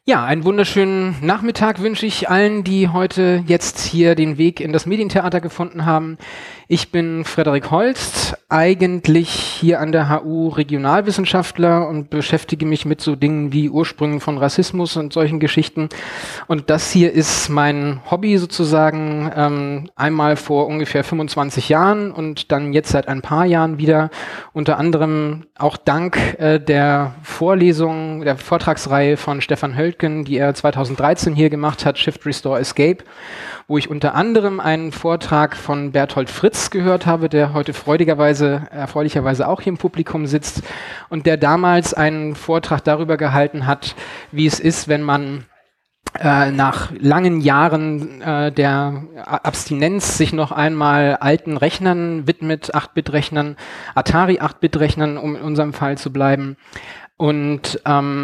Ja, einen wunderschönen Nachmittag wünsche ich allen, die heute jetzt hier den Weg in das Medientheater gefunden haben. Ich bin Frederik Holst, eigentlich hier an der HU Regionalwissenschaftler und beschäftige mich mit so Dingen wie Ursprüngen von Rassismus und solchen Geschichten. Und das hier ist mein Hobby sozusagen, einmal vor ungefähr 25 Jahren und dann jetzt seit ein paar Jahren wieder, unter anderem auch dank der Vorlesung, der Vortragsreihe von Stefan Höltgen, die er 2013 hier gemacht hat, Shift, Restore, Escape, wo ich unter anderem einen Vortrag von Berthold Fritz gehört habe, der heute erfreulicherweise auch hier im Publikum sitzt und der damals einen Vortrag darüber gehalten hat, wie es ist, wenn man nach langen Jahren der Abstinenz sich noch einmal alten Rechnern widmet, 8-Bit-Rechnern, Atari 8-Bit-Rechnern, um in unserem Fall zu bleiben. Und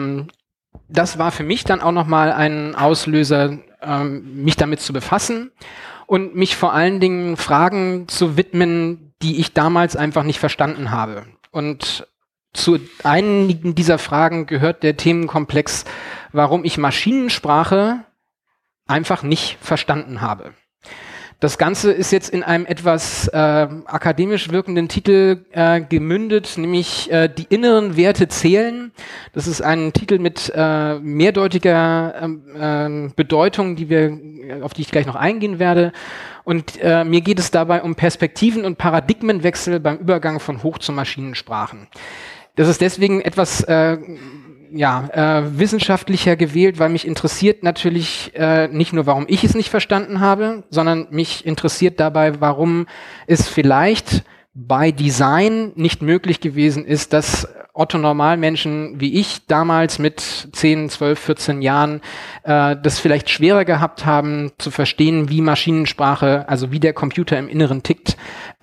das war für mich dann auch nochmal ein Auslöser, mich damit zu befassen und mich vor allen Dingen Fragen zu widmen, die ich damals einfach nicht verstanden habe. Und zu einigen dieser Fragen gehört der Themenkomplex, warum ich Maschinensprache einfach nicht verstanden habe. Das Ganze ist jetzt in einem etwas akademisch wirkenden Titel gemündet, nämlich Die inneren Werte zählen. Das ist ein Titel mit mehrdeutiger Bedeutung, auf die ich gleich noch eingehen werde. Und mir geht es dabei um Perspektiven und Paradigmenwechsel beim Übergang von Hoch- zu Maschinensprachen. Das ist deswegen etwas wissenschaftlicher gewählt, weil mich interessiert natürlich nicht nur, warum ich es nicht verstanden habe, sondern mich interessiert dabei, warum es vielleicht bei Design nicht möglich gewesen ist, dass Otto-Normalmenschen wie ich damals mit 10, 12, 14 Jahren das vielleicht schwerer gehabt haben, zu verstehen, wie Maschinensprache, also wie der Computer im Inneren tickt,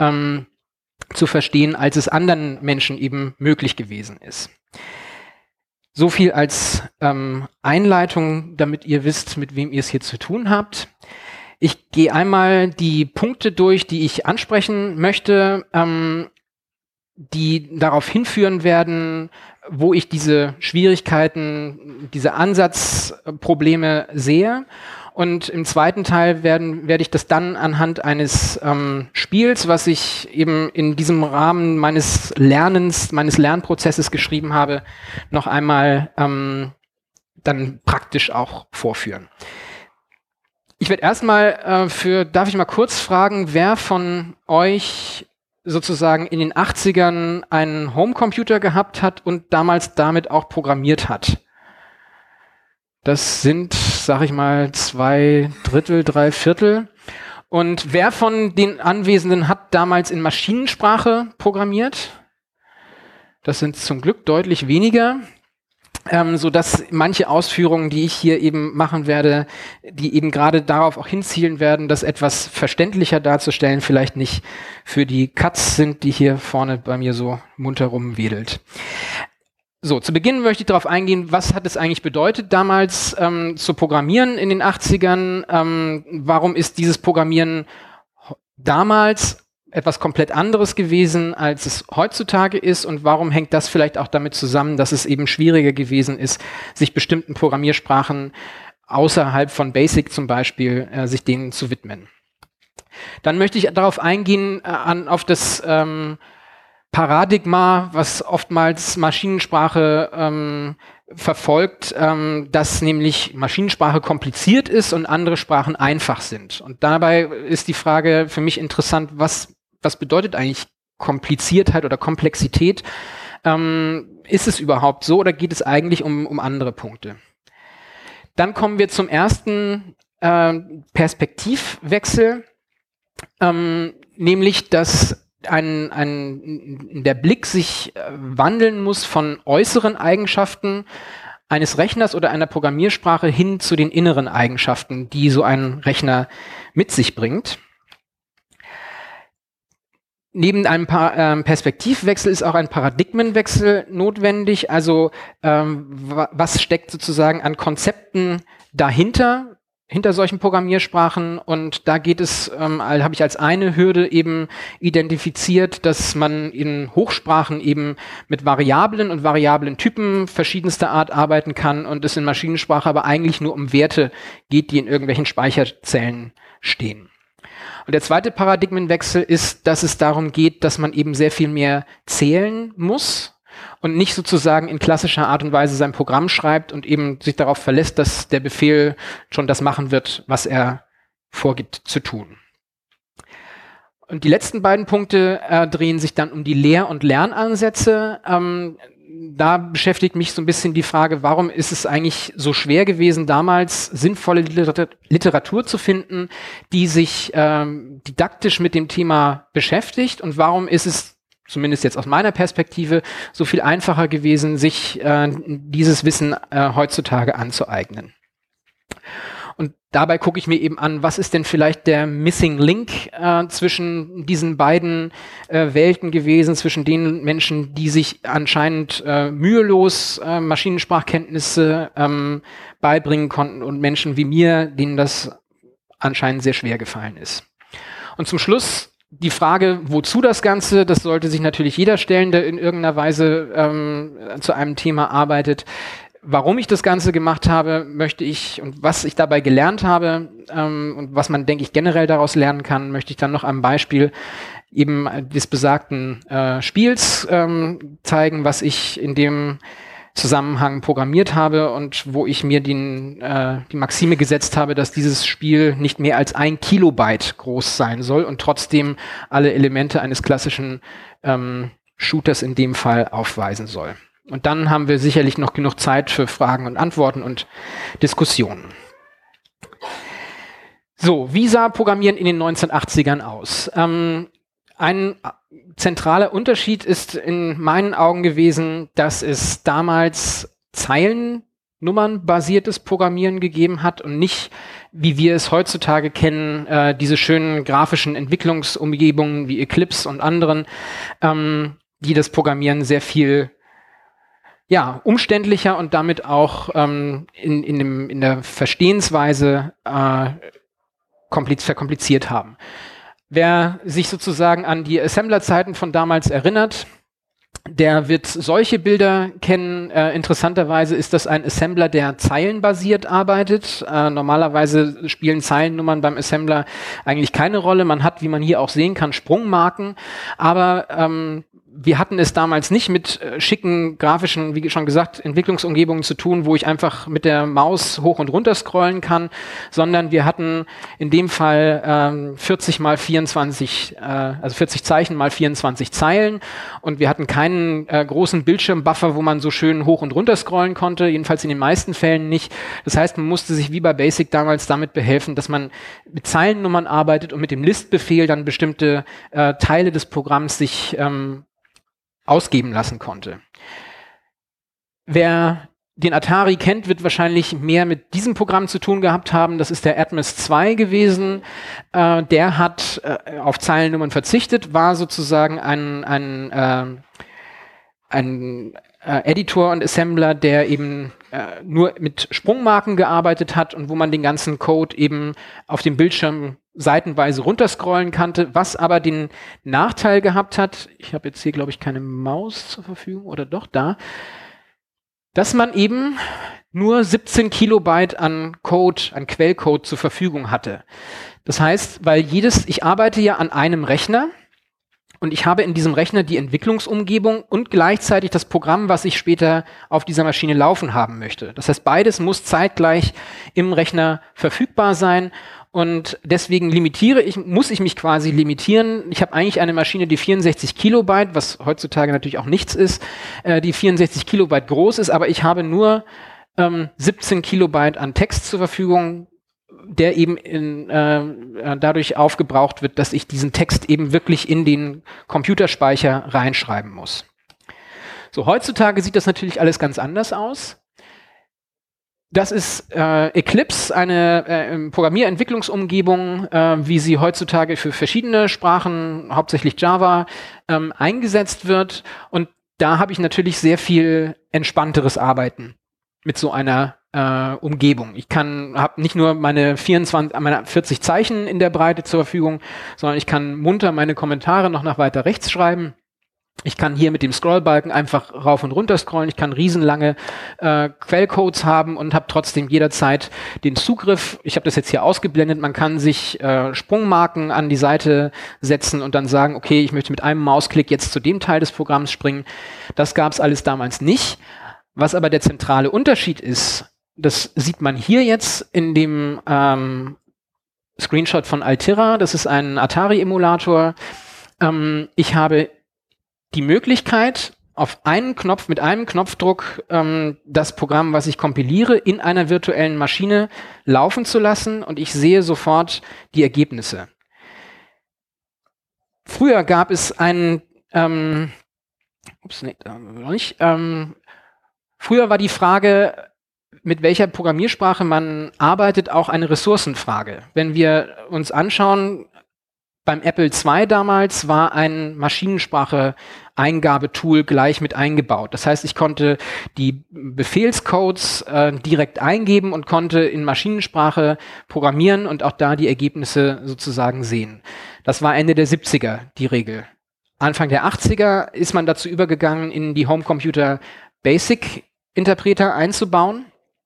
zu verstehen, als es anderen Menschen eben möglich gewesen ist. So viel als Einleitung, damit ihr wisst, mit wem ihr es hier zu tun habt. Ich gehe einmal die Punkte durch, die ich ansprechen möchte, die darauf hinführen werden, wo ich diese Schwierigkeiten, diese Ansatzprobleme sehe. Und im zweiten Teil werde ich das dann anhand eines Spiels, was ich eben in diesem Rahmen meines Lernprozesses geschrieben habe, noch einmal dann praktisch auch vorführen. Ich werde erstmal darf ich mal kurz fragen, wer von euch sozusagen in den 80ern einen Homecomputer gehabt hat und damals damit auch programmiert hat? Das sind, sag ich mal, 2/3, 3/4. Und wer von den Anwesenden hat damals in Maschinensprache programmiert? Das sind zum Glück deutlich weniger, sodass manche Ausführungen, die ich hier eben machen werde, die eben gerade darauf auch hinzielen werden, das etwas verständlicher darzustellen, vielleicht nicht für die Katz sind, die hier vorne bei mir so munter rumwedelt. So, zu Beginn möchte ich darauf eingehen, was hat es eigentlich bedeutet, damals zu programmieren in den 80ern? Warum ist dieses Programmieren damals etwas komplett anderes gewesen, als es heutzutage ist? Und warum hängt das vielleicht auch damit zusammen, dass es eben schwieriger gewesen ist, sich bestimmten Programmiersprachen außerhalb von BASIC zum Beispiel, sich denen zu widmen? Dann möchte ich darauf eingehen, auf das Paradigma, was oftmals Maschinensprache verfolgt, dass nämlich Maschinensprache kompliziert ist und andere Sprachen einfach sind. Und dabei ist die Frage für mich interessant, was bedeutet eigentlich Kompliziertheit oder Komplexität? Ist es überhaupt so oder geht es eigentlich um andere Punkte? Dann kommen wir zum ersten Perspektivwechsel, nämlich dass der Blick sich wandeln muss von äußeren Eigenschaften eines Rechners oder einer Programmiersprache hin zu den inneren Eigenschaften, die so ein Rechner mit sich bringt. Neben einem Perspektivwechsel ist auch ein Paradigmenwechsel notwendig. Also was steckt sozusagen an Konzepten dahinter? hinter solchen Programmiersprachen, und da geht es, habe ich als eine Hürde eben identifiziert, dass man in Hochsprachen eben mit Variablen und Variablentypen verschiedenster Art arbeiten kann und es in Maschinensprache aber eigentlich nur um Werte geht, die in irgendwelchen Speicherzellen stehen. Und der zweite Paradigmenwechsel ist, dass es darum geht, dass man eben sehr viel mehr zählen muss und nicht sozusagen in klassischer Art und Weise sein Programm schreibt und eben sich darauf verlässt, dass der Befehl schon das machen wird, was er vorgibt zu tun. Und die letzten beiden Punkte drehen sich dann um die Lehr- und Lernansätze. Da beschäftigt mich so ein bisschen die Frage, warum ist es eigentlich so schwer gewesen, damals sinnvolle Literatur zu finden, die sich didaktisch mit dem Thema beschäftigt, und warum ist es zumindest jetzt aus meiner Perspektive so viel einfacher gewesen, sich dieses Wissen heutzutage anzueignen. Und dabei gucke ich mir eben an, was ist denn vielleicht der Missing Link zwischen diesen beiden Welten gewesen, zwischen den Menschen, die sich anscheinend mühelos Maschinensprachkenntnisse beibringen konnten, und Menschen wie mir, denen das anscheinend sehr schwer gefallen ist. Und zum Schluss die Frage, wozu das Ganze, das sollte sich natürlich jeder stellen, der in irgendeiner Weise zu einem Thema arbeitet. Warum ich das Ganze gemacht habe, möchte ich, und was ich dabei gelernt habe und was man, denke ich, generell daraus lernen kann, möchte ich dann noch am Beispiel eben des besagten Spiels zeigen, was ich in dem Zusammenhang programmiert habe und wo ich mir die Maxime gesetzt habe, dass dieses Spiel nicht mehr als 1 Kilobyte groß sein soll und trotzdem alle Elemente eines klassischen Shooters in dem Fall aufweisen soll. Und dann haben wir sicherlich noch genug Zeit für Fragen und Antworten und Diskussionen. So, wie sah Programmieren in den 1980ern aus? Ein zentraler Unterschied ist in meinen Augen gewesen, dass es damals zeilennummernbasiertes Programmieren gegeben hat und nicht, wie wir es heutzutage kennen, diese schönen grafischen Entwicklungsumgebungen wie Eclipse und anderen, die das Programmieren sehr viel umständlicher und damit auch in der Verstehensweise verkompliziert haben. Wer sich sozusagen an die Assembler-Zeiten von damals erinnert, der wird solche Bilder kennen. Interessanterweise ist das ein Assembler, der zeilenbasiert arbeitet. Normalerweise spielen Zeilennummern beim Assembler eigentlich keine Rolle. Man hat, wie man hier auch sehen kann, Sprungmarken, aber wir hatten es damals nicht mit schicken, grafischen, wie schon gesagt, Entwicklungsumgebungen zu tun, wo ich einfach mit der Maus hoch und runter scrollen kann, sondern wir hatten in dem Fall 40 mal 24, also 40 Zeichen mal 24 Zeilen, und wir hatten keinen großen Bildschirmbuffer, wo man so schön hoch und runter scrollen konnte, jedenfalls in den meisten Fällen nicht. Das heißt, man musste sich wie bei BASIC damals damit behelfen, dass man mit Zeilennummern arbeitet und mit dem List-Befehl dann bestimmte Teile des Programms sich ausgeben lassen konnte. Wer den Atari kennt, wird wahrscheinlich mehr mit diesem Programm zu tun gehabt haben. Das ist der Atmos 2 gewesen. Der hat auf Zeilennummern verzichtet, war sozusagen ein Editor und Assembler, der eben nur mit Sprungmarken gearbeitet hat und wo man den ganzen Code eben auf dem Bildschirm seitenweise runterscrollen konnte, was aber den Nachteil gehabt hat, ich habe jetzt hier, glaube ich, keine Maus zur Verfügung, oder doch, da, dass man eben nur 17 Kilobyte an Code, an Quellcode zur Verfügung hatte. Das heißt, weil ich arbeite ja an einem Rechner, und ich habe in diesem Rechner die Entwicklungsumgebung und gleichzeitig das Programm, was ich später auf dieser Maschine laufen haben möchte. Das heißt, beides muss zeitgleich im Rechner verfügbar sein. Und deswegen muss ich mich quasi limitieren. Ich habe eigentlich eine Maschine, die 64 Kilobyte, was heutzutage natürlich auch nichts ist, die 64 Kilobyte groß ist, aber ich habe nur 17 Kilobyte an Text zur Verfügung, der eben dadurch aufgebraucht wird, dass ich diesen Text eben wirklich in den Computerspeicher reinschreiben muss. So, heutzutage sieht das natürlich alles ganz anders aus. Das ist Eclipse, eine Programmierentwicklungsumgebung, wie sie heutzutage für verschiedene Sprachen, hauptsächlich Java, eingesetzt wird. Und da habe ich natürlich sehr viel entspannteres Arbeiten mit so einer Umgebung. Ich habe nicht nur meine 40 Zeichen in der Breite zur Verfügung, sondern ich kann munter meine Kommentare noch nach weiter rechts schreiben. Ich kann hier mit dem Scrollbalken einfach rauf und runter scrollen. Ich kann riesenlange Quellcodes haben und habe trotzdem jederzeit den Zugriff. Ich habe das jetzt hier ausgeblendet. Man kann sich Sprungmarken an die Seite setzen und dann sagen, okay, ich möchte mit einem Mausklick jetzt zu dem Teil des Programms springen. Das gab es alles damals nicht. Was aber der zentrale Unterschied ist, das sieht man hier jetzt in dem Screenshot von Altera. Das ist ein Atari-Emulator. Ich habe die Möglichkeit, mit einem Knopfdruck das Programm, was ich kompiliere, in einer virtuellen Maschine laufen zu lassen und ich sehe sofort die Ergebnisse. Früher gab es früher war die Frage, mit welcher Programmiersprache man arbeitet, auch eine Ressourcenfrage. Wenn wir uns anschauen, beim Apple II damals war ein Maschinensprache-Eingabetool gleich mit eingebaut. Das heißt, ich konnte die Befehlscodes direkt eingeben und konnte in Maschinensprache programmieren und auch da die Ergebnisse sozusagen sehen. Das war Ende der 70er die Regel. Anfang der 80er ist man dazu übergegangen, in die Homecomputer Basic-Interpreter einzubauen.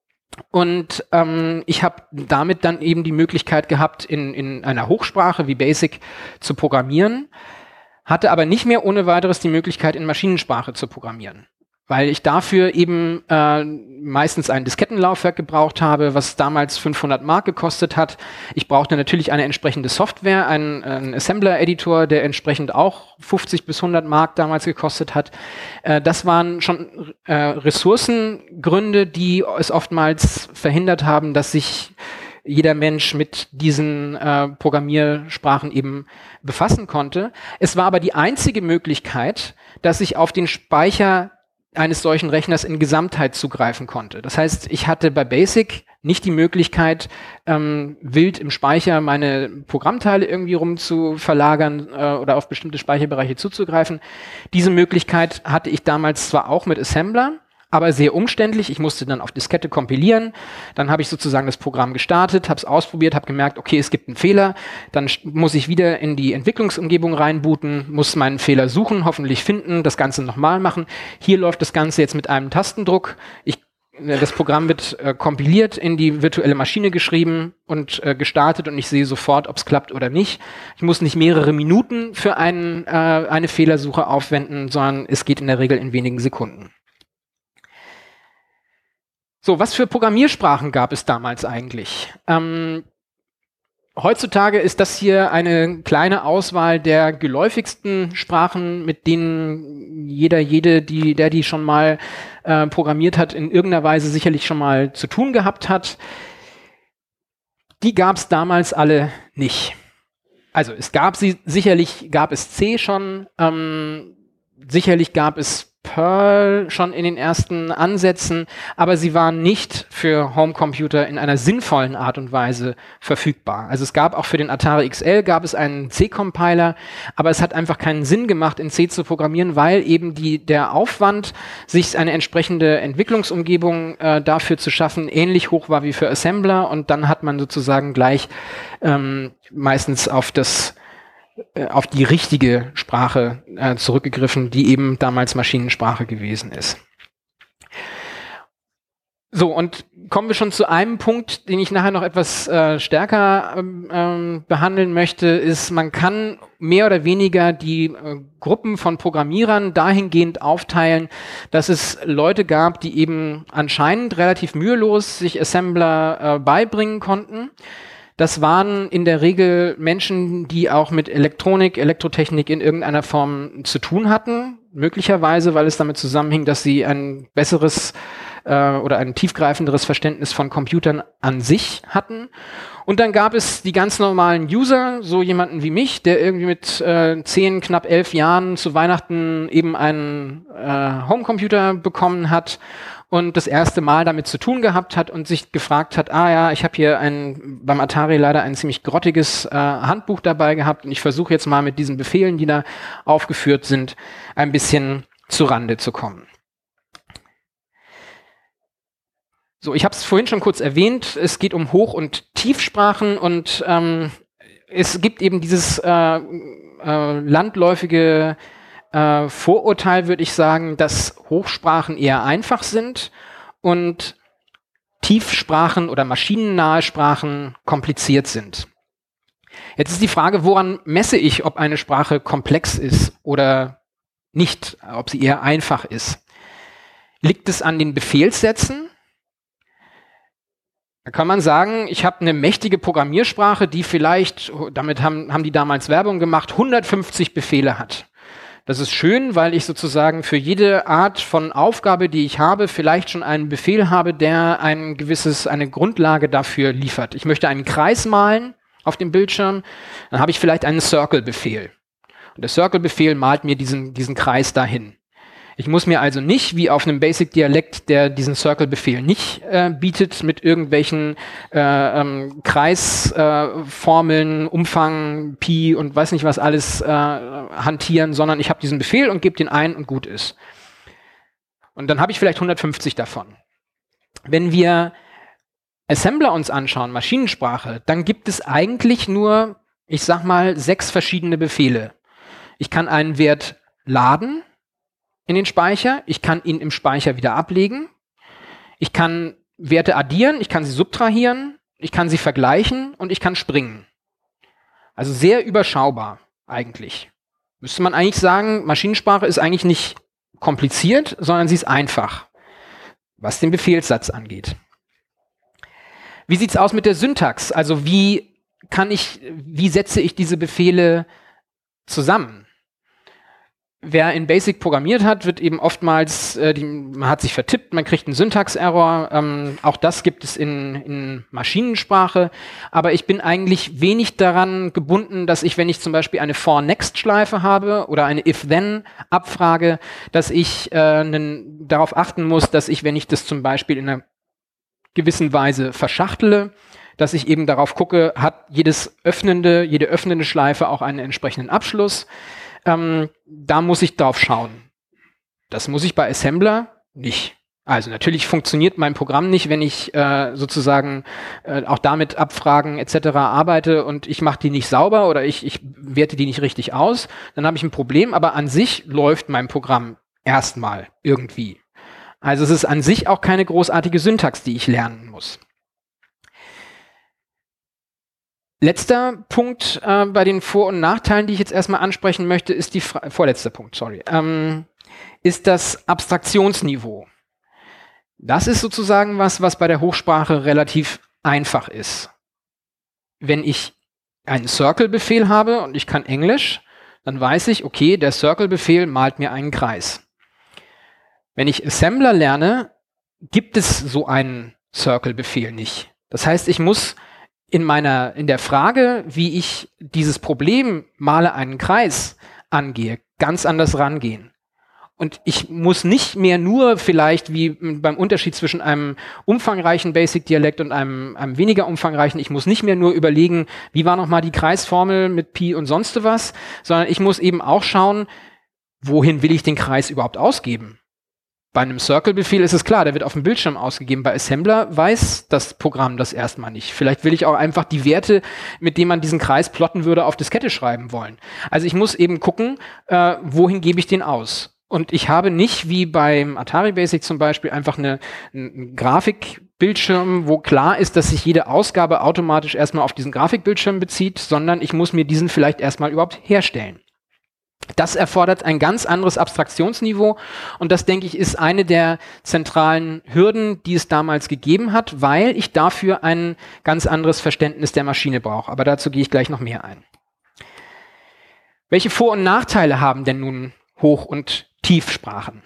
Und ich habe damit dann eben die Möglichkeit gehabt, in einer Hochsprache wie BASIC zu programmieren, hatte aber nicht mehr ohne weiteres die Möglichkeit, in Maschinensprache zu programmieren, weil ich dafür eben meistens ein Diskettenlaufwerk gebraucht habe, was damals 500 Mark gekostet hat. Ich brauchte natürlich eine entsprechende Software, einen Assembler-Editor, der entsprechend auch 50 bis 100 Mark damals gekostet hat. Das waren schon Ressourcengründe, die es oftmals verhindert haben, dass sich jeder Mensch mit diesen Programmiersprachen eben befassen konnte. Es war aber die einzige Möglichkeit, dass ich auf den Speicher eines solchen Rechners in Gesamtheit zugreifen konnte. Das heißt, ich hatte bei BASIC nicht die Möglichkeit, wild im Speicher meine Programmteile irgendwie rum zu verlagern oder auf bestimmte Speicherbereiche zuzugreifen. Diese Möglichkeit hatte ich damals zwar auch mit Assembler, aber sehr umständlich. Ich musste dann auf Diskette kompilieren. Dann habe ich sozusagen das Programm gestartet, habe es ausprobiert, habe gemerkt, okay, es gibt einen Fehler. Dann muss ich wieder in die Entwicklungsumgebung reinbooten, muss meinen Fehler suchen, hoffentlich finden, das Ganze nochmal machen. Hier läuft das Ganze jetzt mit einem Tastendruck. Das Programm wird kompiliert, in die virtuelle Maschine geschrieben und gestartet und ich sehe sofort, ob es klappt oder nicht. Ich muss nicht mehrere Minuten für eine Fehlersuche aufwenden, sondern es geht in der Regel in wenigen Sekunden. So, was für Programmiersprachen gab es damals eigentlich? Heutzutage ist das hier eine kleine Auswahl der geläufigsten Sprachen, mit denen der die schon mal programmiert hat, in irgendeiner Weise sicherlich schon mal zu tun gehabt hat. Die gab es damals alle nicht. Also sicherlich gab es C schon, sicherlich gab es Perl schon in den ersten Ansätzen, aber sie waren nicht für Homecomputer in einer sinnvollen Art und Weise verfügbar. Also es gab auch für den Atari XL gab es einen C-Compiler, aber es hat einfach keinen Sinn gemacht, in C zu programmieren, weil eben der Aufwand, sich eine entsprechende Entwicklungsumgebung dafür zu schaffen, ähnlich hoch war wie für Assembler und dann hat man sozusagen gleich meistens auf die richtige Sprache zurückgegriffen, die eben damals Maschinensprache gewesen ist. So, und kommen wir schon zu einem Punkt, den ich nachher noch etwas stärker behandeln möchte, ist, man kann mehr oder weniger die Gruppen von Programmierern dahingehend aufteilen, dass es Leute gab, die eben anscheinend relativ mühelos sich Assembler beibringen konnten. Das waren in der Regel Menschen, die auch mit Elektrotechnik in irgendeiner Form zu tun hatten. Möglicherweise, weil es damit zusammenhing, dass sie ein besseres oder ein tiefgreifenderes Verständnis von Computern an sich hatten. Und dann gab es die ganz normalen User, so jemanden wie mich, der irgendwie mit 10, knapp 11 Jahren zu Weihnachten eben einen Homecomputer bekommen hat und das erste Mal damit zu tun gehabt hat und sich gefragt hat, ich habe hier beim Atari leider ein ziemlich grottiges Handbuch dabei gehabt und ich versuche jetzt mal mit diesen Befehlen, die da aufgeführt sind, ein bisschen zu Rande zu kommen. So, ich habe es vorhin schon kurz erwähnt, es geht um Hoch- und Tiefsprachen und es gibt eben dieses landläufige Vorurteil, würde ich sagen, dass Hochsprachen eher einfach sind und Tiefsprachen oder maschinennahe Sprachen kompliziert sind. Jetzt ist die Frage, woran messe ich, ob eine Sprache komplex ist oder nicht, ob sie eher einfach ist. Liegt es an den Befehlssätzen? Da kann man sagen, ich habe eine mächtige Programmiersprache, die vielleicht, damit haben die damals Werbung gemacht, 150 Befehle hat. Das ist schön, weil ich sozusagen für jede Art von Aufgabe, die ich habe, vielleicht schon einen Befehl habe, der eine Grundlage dafür liefert. Ich möchte einen Kreis malen auf dem Bildschirm, dann habe ich vielleicht einen Circle-Befehl. Und der Circle-Befehl malt mir diesen Kreis dahin. Ich muss mir also nicht, wie auf einem Basic-Dialekt, der diesen Circle-Befehl nicht bietet, mit irgendwelchen Kreisformeln, Umfang, Pi und weiß nicht was alles hantieren, sondern ich habe diesen Befehl und gebe den ein und gut ist. Und dann habe ich vielleicht 150 davon. Wenn wir Assembler uns anschauen, Maschinensprache, dann gibt es eigentlich nur, ich sag mal, 6 verschiedene Befehle. Ich kann einen Wert laden in den Speicher, ich kann ihn im Speicher wieder ablegen, ich kann Werte addieren, ich kann sie subtrahieren, ich kann sie vergleichen und ich kann springen. Also sehr überschaubar eigentlich. Müsste man eigentlich sagen, Maschinensprache ist eigentlich nicht kompliziert, sondern sie ist einfach, was den Befehlssatz angeht. Wie sieht's aus mit der Syntax? Also wie setze ich diese Befehle zusammen? Wer in Basic programmiert hat, wird eben oftmals, man hat sich vertippt, man kriegt einen Syntax-Error. Auch das gibt es in Maschinensprache. Aber ich bin eigentlich wenig daran gebunden, dass ich, wenn ich zum Beispiel eine For-Next-Schleife habe oder eine If-Then-Abfrage, dass ich darauf achten muss, dass ich, wenn ich das zum Beispiel in einer gewissen Weise verschachtele, dass ich eben darauf gucke, hat jede öffnende Schleife auch einen entsprechenden Abschluss. Da muss ich drauf schauen. Das muss ich bei Assembler nicht. Also natürlich funktioniert mein Programm nicht, wenn ich sozusagen auch damit Abfragen etc. arbeite und ich mache die nicht sauber oder ich werte die nicht richtig aus, dann habe ich ein Problem, aber an sich läuft mein Programm erstmal irgendwie. Also es ist an sich auch keine großartige Syntax, die ich lernen muss. Letzter Punkt bei den Vor- und Nachteilen, die ich jetzt erstmal ansprechen möchte, ist vorletzter Punkt, ist das Abstraktionsniveau. Das ist sozusagen was bei der Hochsprache relativ einfach ist. Wenn ich einen Circle-Befehl habe und ich kann Englisch, dann weiß ich, okay, der Circle-Befehl malt mir einen Kreis. Wenn ich Assembler lerne, gibt es so einen Circle-Befehl nicht. Das heißt, ich muss in der Frage, wie ich dieses Problem male einen Kreis angehe, ganz anders rangehen. Und ich muss nicht mehr nur vielleicht wie beim Unterschied zwischen einem umfangreichen Basic-Dialekt und einem weniger umfangreichen, ich muss nicht mehr nur überlegen, wie war nochmal die Kreisformel mit Pi und sonst was, sondern ich muss eben auch schauen, wohin will ich den Kreis überhaupt ausgeben? Bei einem Circle-Befehl ist es klar, der wird auf dem Bildschirm ausgegeben. Bei Assembler weiß das Programm das erstmal nicht. Vielleicht will ich auch einfach die Werte, mit denen man diesen Kreis plotten würde, auf Diskette schreiben wollen. Also ich muss eben gucken, wohin gebe ich den aus. Und ich habe nicht, wie beim Atari Basic zum Beispiel, einfach einen Grafikbildschirm, wo klar ist, dass sich jede Ausgabe automatisch erstmal auf diesen Grafikbildschirm bezieht, sondern ich muss mir diesen vielleicht erstmal überhaupt herstellen. Das erfordert ein ganz anderes Abstraktionsniveau und das, denke ich, ist eine der zentralen Hürden, die es damals gegeben hat, weil ich dafür ein ganz anderes Verständnis der Maschine brauche. Aber dazu gehe ich gleich noch mehr ein. Welche Vor- und Nachteile haben denn nun Hoch- und Tiefsprachen?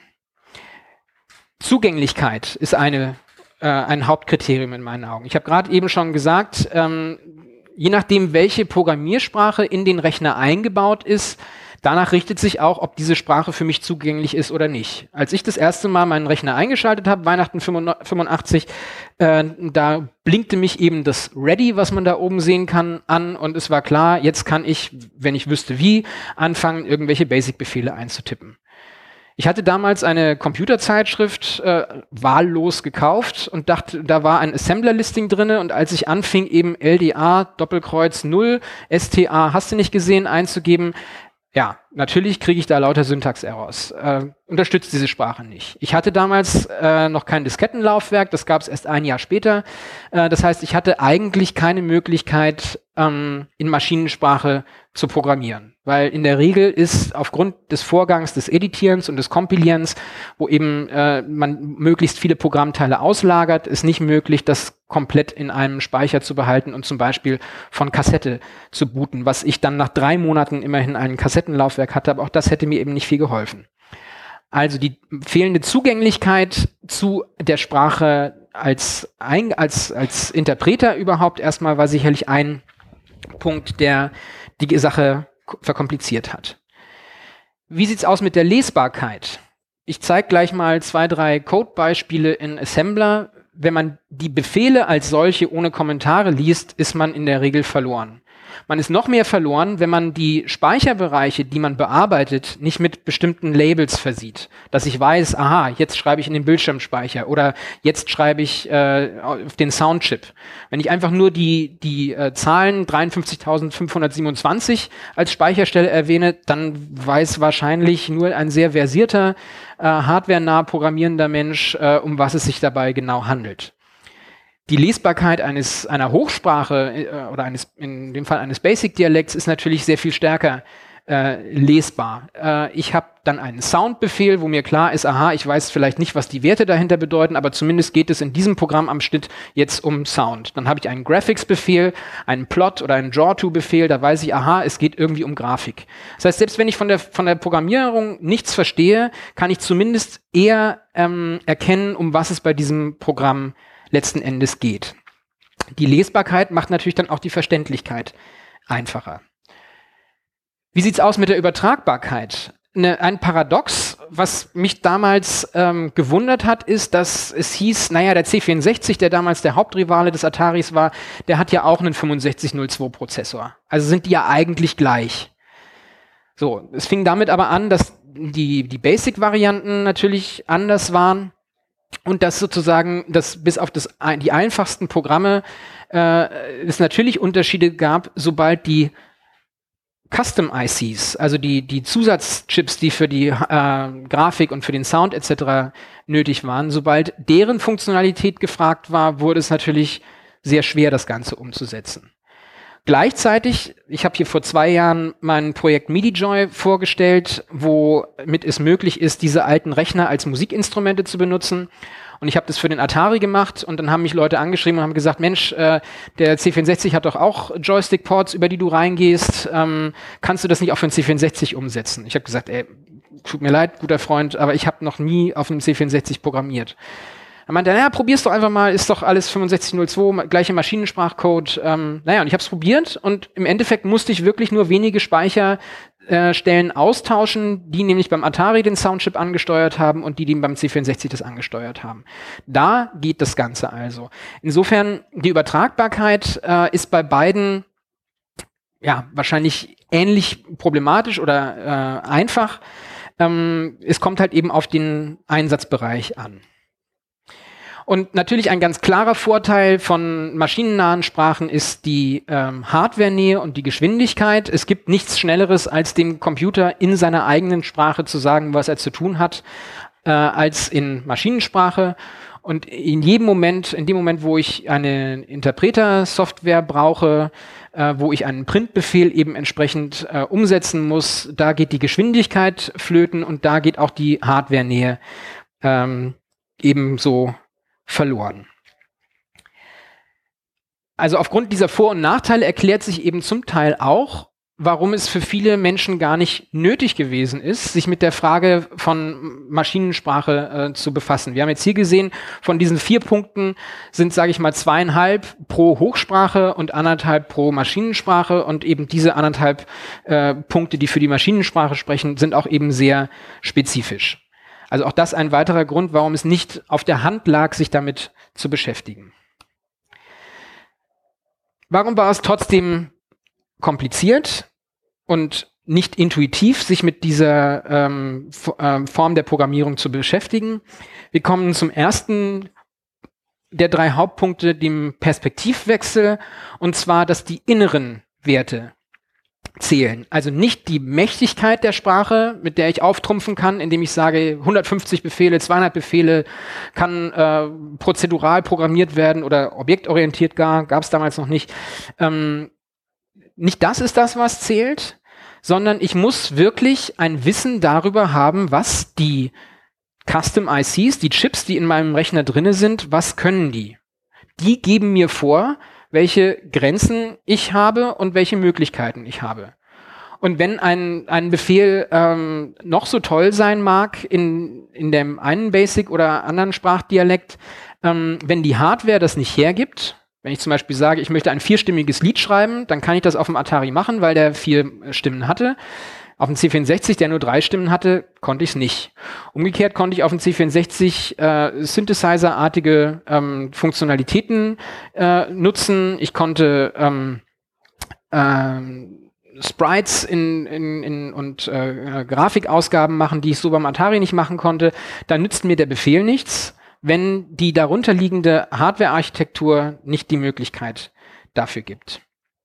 Zugänglichkeit ist ein Hauptkriterium in meinen Augen. Ich habe gerade eben schon gesagt, je nachdem, welche Programmiersprache in den Rechner eingebaut ist, danach richtet sich auch, ob diese Sprache für mich zugänglich ist oder nicht. Als ich das erste Mal meinen Rechner eingeschaltet habe, Weihnachten 85, da blinkte mich eben das Ready, was man da oben sehen kann, an und es war klar, jetzt kann ich, wenn ich wüsste wie, anfangen, irgendwelche Basic-Befehle einzutippen. Ich hatte damals eine Computerzeitschrift wahllos gekauft und dachte, da war ein Assembler-Listing drinne, und als ich anfing, eben LDA Doppelkreuz 0 STA hast du nicht gesehen einzugeben, ja, natürlich kriege ich da lauter Syntax-Errors. Unterstützt diese Sprache nicht. Ich hatte damals noch kein Diskettenlaufwerk, das gab es erst ein Jahr später. Das heißt, ich hatte eigentlich keine Möglichkeit, in Maschinensprache zu programmieren. Weil in der Regel ist aufgrund des Vorgangs des Editierens und des Kompilierens, wo eben man möglichst viele Programmteile auslagert, ist nicht möglich, das komplett in einem Speicher zu behalten und zum Beispiel von Kassette zu booten, was ich dann nach 3 Monaten immerhin ein Kassettenlaufwerk hatte, aber auch das hätte mir eben nicht viel geholfen. Also die fehlende Zugänglichkeit zu der Sprache als Interpreter überhaupt erstmal war sicherlich ein Punkt, der die Sache verkompliziert hat. Wie sieht's aus mit der Lesbarkeit? Ich zeige gleich mal 2, 3 Codebeispiele in Assembler. Wenn man die Befehle als solche ohne Kommentare liest, ist man in der Regel verloren. Man ist noch mehr verloren, wenn man die Speicherbereiche, die man bearbeitet, nicht mit bestimmten Labels versieht. Dass ich weiß, aha, jetzt schreibe ich in den Bildschirmspeicher oder jetzt schreibe ich auf den Soundchip. Wenn ich einfach nur die Zahlen 53.527 als Speicherstelle erwähne, dann weiß wahrscheinlich nur ein sehr versierter, hardwarenah programmierender Mensch, um was es sich dabei genau handelt. Die Lesbarkeit einer Hochsprache oder in dem Fall eines Basic-Dialekts ist natürlich sehr viel stärker lesbar. Ich habe dann einen Soundbefehl, wo mir klar ist, aha, ich weiß vielleicht nicht, was die Werte dahinter bedeuten, aber zumindest geht es in diesem Programm am Schnitt jetzt um Sound. Dann habe ich einen Graphics-Befehl, einen Plot oder einen Draw-to-Befehl, da weiß ich, aha, es geht irgendwie um Grafik. Das heißt, selbst wenn ich von der Programmierung nichts verstehe, kann ich zumindest eher erkennen, um was es bei diesem Programm letzten Endes geht. Die Lesbarkeit macht natürlich dann auch die Verständlichkeit einfacher. Wie sieht's aus mit der Übertragbarkeit? Ein Paradox, was mich damals gewundert hat, ist, dass es hieß, naja, der C64, der damals der Hauptrivale des Ataris war, der hat ja auch einen 6502-Prozessor. Also sind die ja eigentlich gleich. So, es fing damit aber an, dass die Basic-Varianten natürlich anders waren. Und dass sozusagen, dass bis auf die einfachsten Programme es natürlich Unterschiede gab, sobald die Custom ICs, also die Zusatzchips, die für die Grafik und für den Sound etc. nötig waren, sobald deren Funktionalität gefragt war, wurde es natürlich sehr schwer, das Ganze umzusetzen. Gleichzeitig, ich habe hier vor 2 Jahren mein Projekt MIDI-Joy vorgestellt, womit es möglich ist, diese alten Rechner als Musikinstrumente zu benutzen. Und ich habe das für den Atari gemacht und dann haben mich Leute angeschrieben und haben gesagt, Mensch, der C64 hat doch auch Joystick-Ports, über die du reingehst. Kannst du das nicht auch für den C64 umsetzen? Ich habe gesagt, tut mir leid, guter Freund, aber ich habe noch nie auf einem C64 programmiert. Er meinte, naja, probier's doch einfach mal, ist doch alles 6502, gleiche Maschinensprachcode. Und ich habe es probiert und im Endeffekt musste ich wirklich nur wenige Speicherstellen austauschen, die nämlich beim Atari den Soundchip angesteuert haben und die beim C64 das angesteuert haben. Da geht das Ganze also. Insofern, die Übertragbarkeit ist bei beiden ja wahrscheinlich ähnlich problematisch oder einfach. Es kommt halt eben auf den Einsatzbereich an. Und natürlich ein ganz klarer Vorteil von maschinennahen Sprachen ist die Hardware-Nähe und die Geschwindigkeit. Es gibt nichts Schnelleres, als dem Computer in seiner eigenen Sprache zu sagen, was er zu tun hat, als in Maschinensprache. Und in dem Moment, wo ich eine Interpreter-Software brauche, wo ich einen Printbefehl eben entsprechend umsetzen muss, da geht die Geschwindigkeit flöten und da geht auch die Hardware-Nähe ebenso verloren. Also aufgrund dieser Vor- und Nachteile erklärt sich eben zum Teil auch, warum es für viele Menschen gar nicht nötig gewesen ist, sich mit der Frage von Maschinensprache zu befassen. Wir haben jetzt hier gesehen, von diesen 4 Punkten sind, sage ich mal, 2,5 pro Hochsprache und 1,5 pro Maschinensprache und eben diese 1,5 Punkte, die für die Maschinensprache sprechen, sind auch eben sehr spezifisch. Also auch das ein weiterer Grund, warum es nicht auf der Hand lag, sich damit zu beschäftigen. Warum war es trotzdem kompliziert und nicht intuitiv, sich mit dieser Form der Programmierung zu beschäftigen. Wir kommen zum ersten der 3 Hauptpunkte, dem Perspektivwechsel, und zwar, dass die inneren Werte zählen. Also nicht die Mächtigkeit der Sprache, mit der ich auftrumpfen kann, indem ich sage, 150 Befehle, 200 Befehle kann prozedural programmiert werden oder objektorientiert gar, gab es damals noch nicht. Nicht das ist das, was zählt, sondern ich muss wirklich ein Wissen darüber haben, was die Custom ICs, die Chips, die in meinem Rechner drinne sind, was können die? Die geben mir vor, welche Grenzen ich habe und welche Möglichkeiten ich habe. Und wenn ein Befehl noch so toll sein mag in dem einen Basic oder anderen Sprachdialekt, wenn die Hardware das nicht hergibt, wenn ich zum Beispiel sage, ich möchte ein 4-stimmiges Lied schreiben, dann kann ich das auf dem Atari machen, weil der 4 Stimmen hatte. Auf dem C64, der nur 3 Stimmen hatte, konnte ich es nicht. Umgekehrt konnte ich auf dem C64 Synthesizer-artige Funktionalitäten nutzen. Ich konnte Sprites und Grafikausgaben machen, die ich so beim Atari nicht machen konnte. Da nützt mir der Befehl nichts, wenn die darunterliegende Hardware-Architektur nicht die Möglichkeit dafür gibt.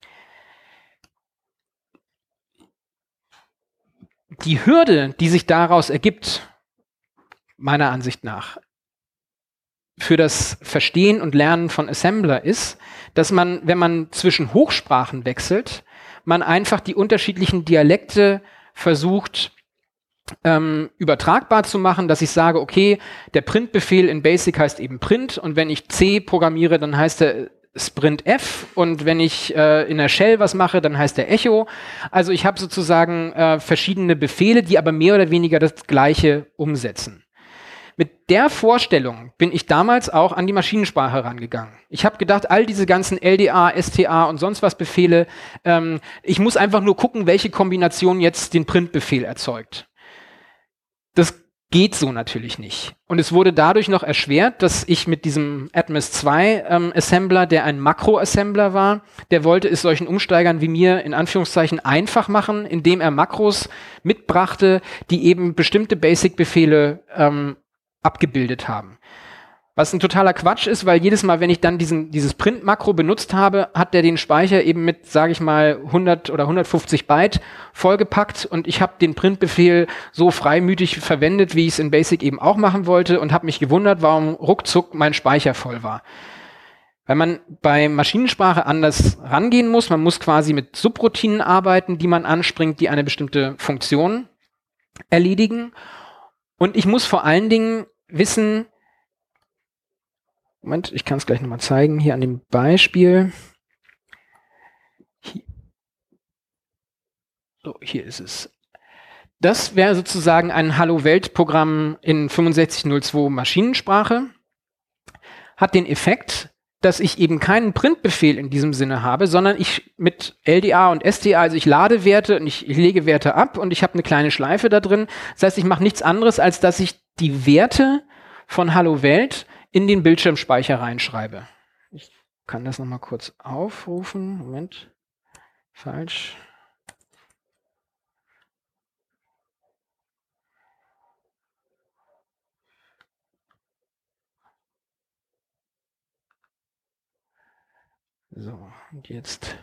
Die Hürde, die sich daraus ergibt, meiner Ansicht nach, für das Verstehen und Lernen von Assembler ist, dass man, wenn man zwischen Hochsprachen wechselt, man einfach die unterschiedlichen Dialekte versucht, übertragbar zu machen, dass ich sage, okay, der Printbefehl in BASIC heißt eben Print und wenn ich C programmiere, dann heißt er Sprintf und wenn ich in der Shell was mache, dann heißt der Echo. Also ich habe sozusagen verschiedene Befehle, die aber mehr oder weniger das Gleiche umsetzen. Mit der Vorstellung bin ich damals auch an die Maschinensprache rangegangen. Ich habe gedacht, all diese ganzen LDA, STA und sonst was Befehle, ich muss einfach nur gucken, welche Kombination jetzt den Printbefehl erzeugt. Das geht so natürlich nicht. Und es wurde dadurch noch erschwert, dass ich mit diesem Atmos 2 Assembler, der ein Makro-Assembler war, der wollte es solchen Umsteigern wie mir in Anführungszeichen einfach machen, indem er Makros mitbrachte, die eben bestimmte Basic-Befehle abgebildet haben. Was ein totaler Quatsch ist, weil jedes Mal, wenn ich dann dieses Print-Makro benutzt habe, hat der den Speicher eben mit, sage ich mal, 100 oder 150 Byte vollgepackt und ich habe den Printbefehl so freimütig verwendet, wie ich es in BASIC eben auch machen wollte und habe mich gewundert, warum ruckzuck mein Speicher voll war. Weil man bei Maschinensprache anders rangehen muss. Man muss quasi mit Subroutinen arbeiten, die man anspringt, die eine bestimmte Funktion erledigen. Und ich muss vor allen Dingen wissen, Moment, ich kann es gleich nochmal zeigen, hier an dem Beispiel. So, hier ist es. Das wäre sozusagen ein Hallo-Welt-Programm in 6502 Maschinensprache. Hat den Effekt, dass ich eben keinen Printbefehl in diesem Sinne habe, sondern ich mit LDA und STA, also ich lade Werte und ich lege Werte ab und ich habe eine kleine Schleife da drin. Das heißt, ich mache nichts anderes, als dass ich die Werte von Hallo Welt in den Bildschirmspeicher reinschreibe. Ich kann das nochmal kurz aufrufen. Moment. Falsch. So, und jetzt.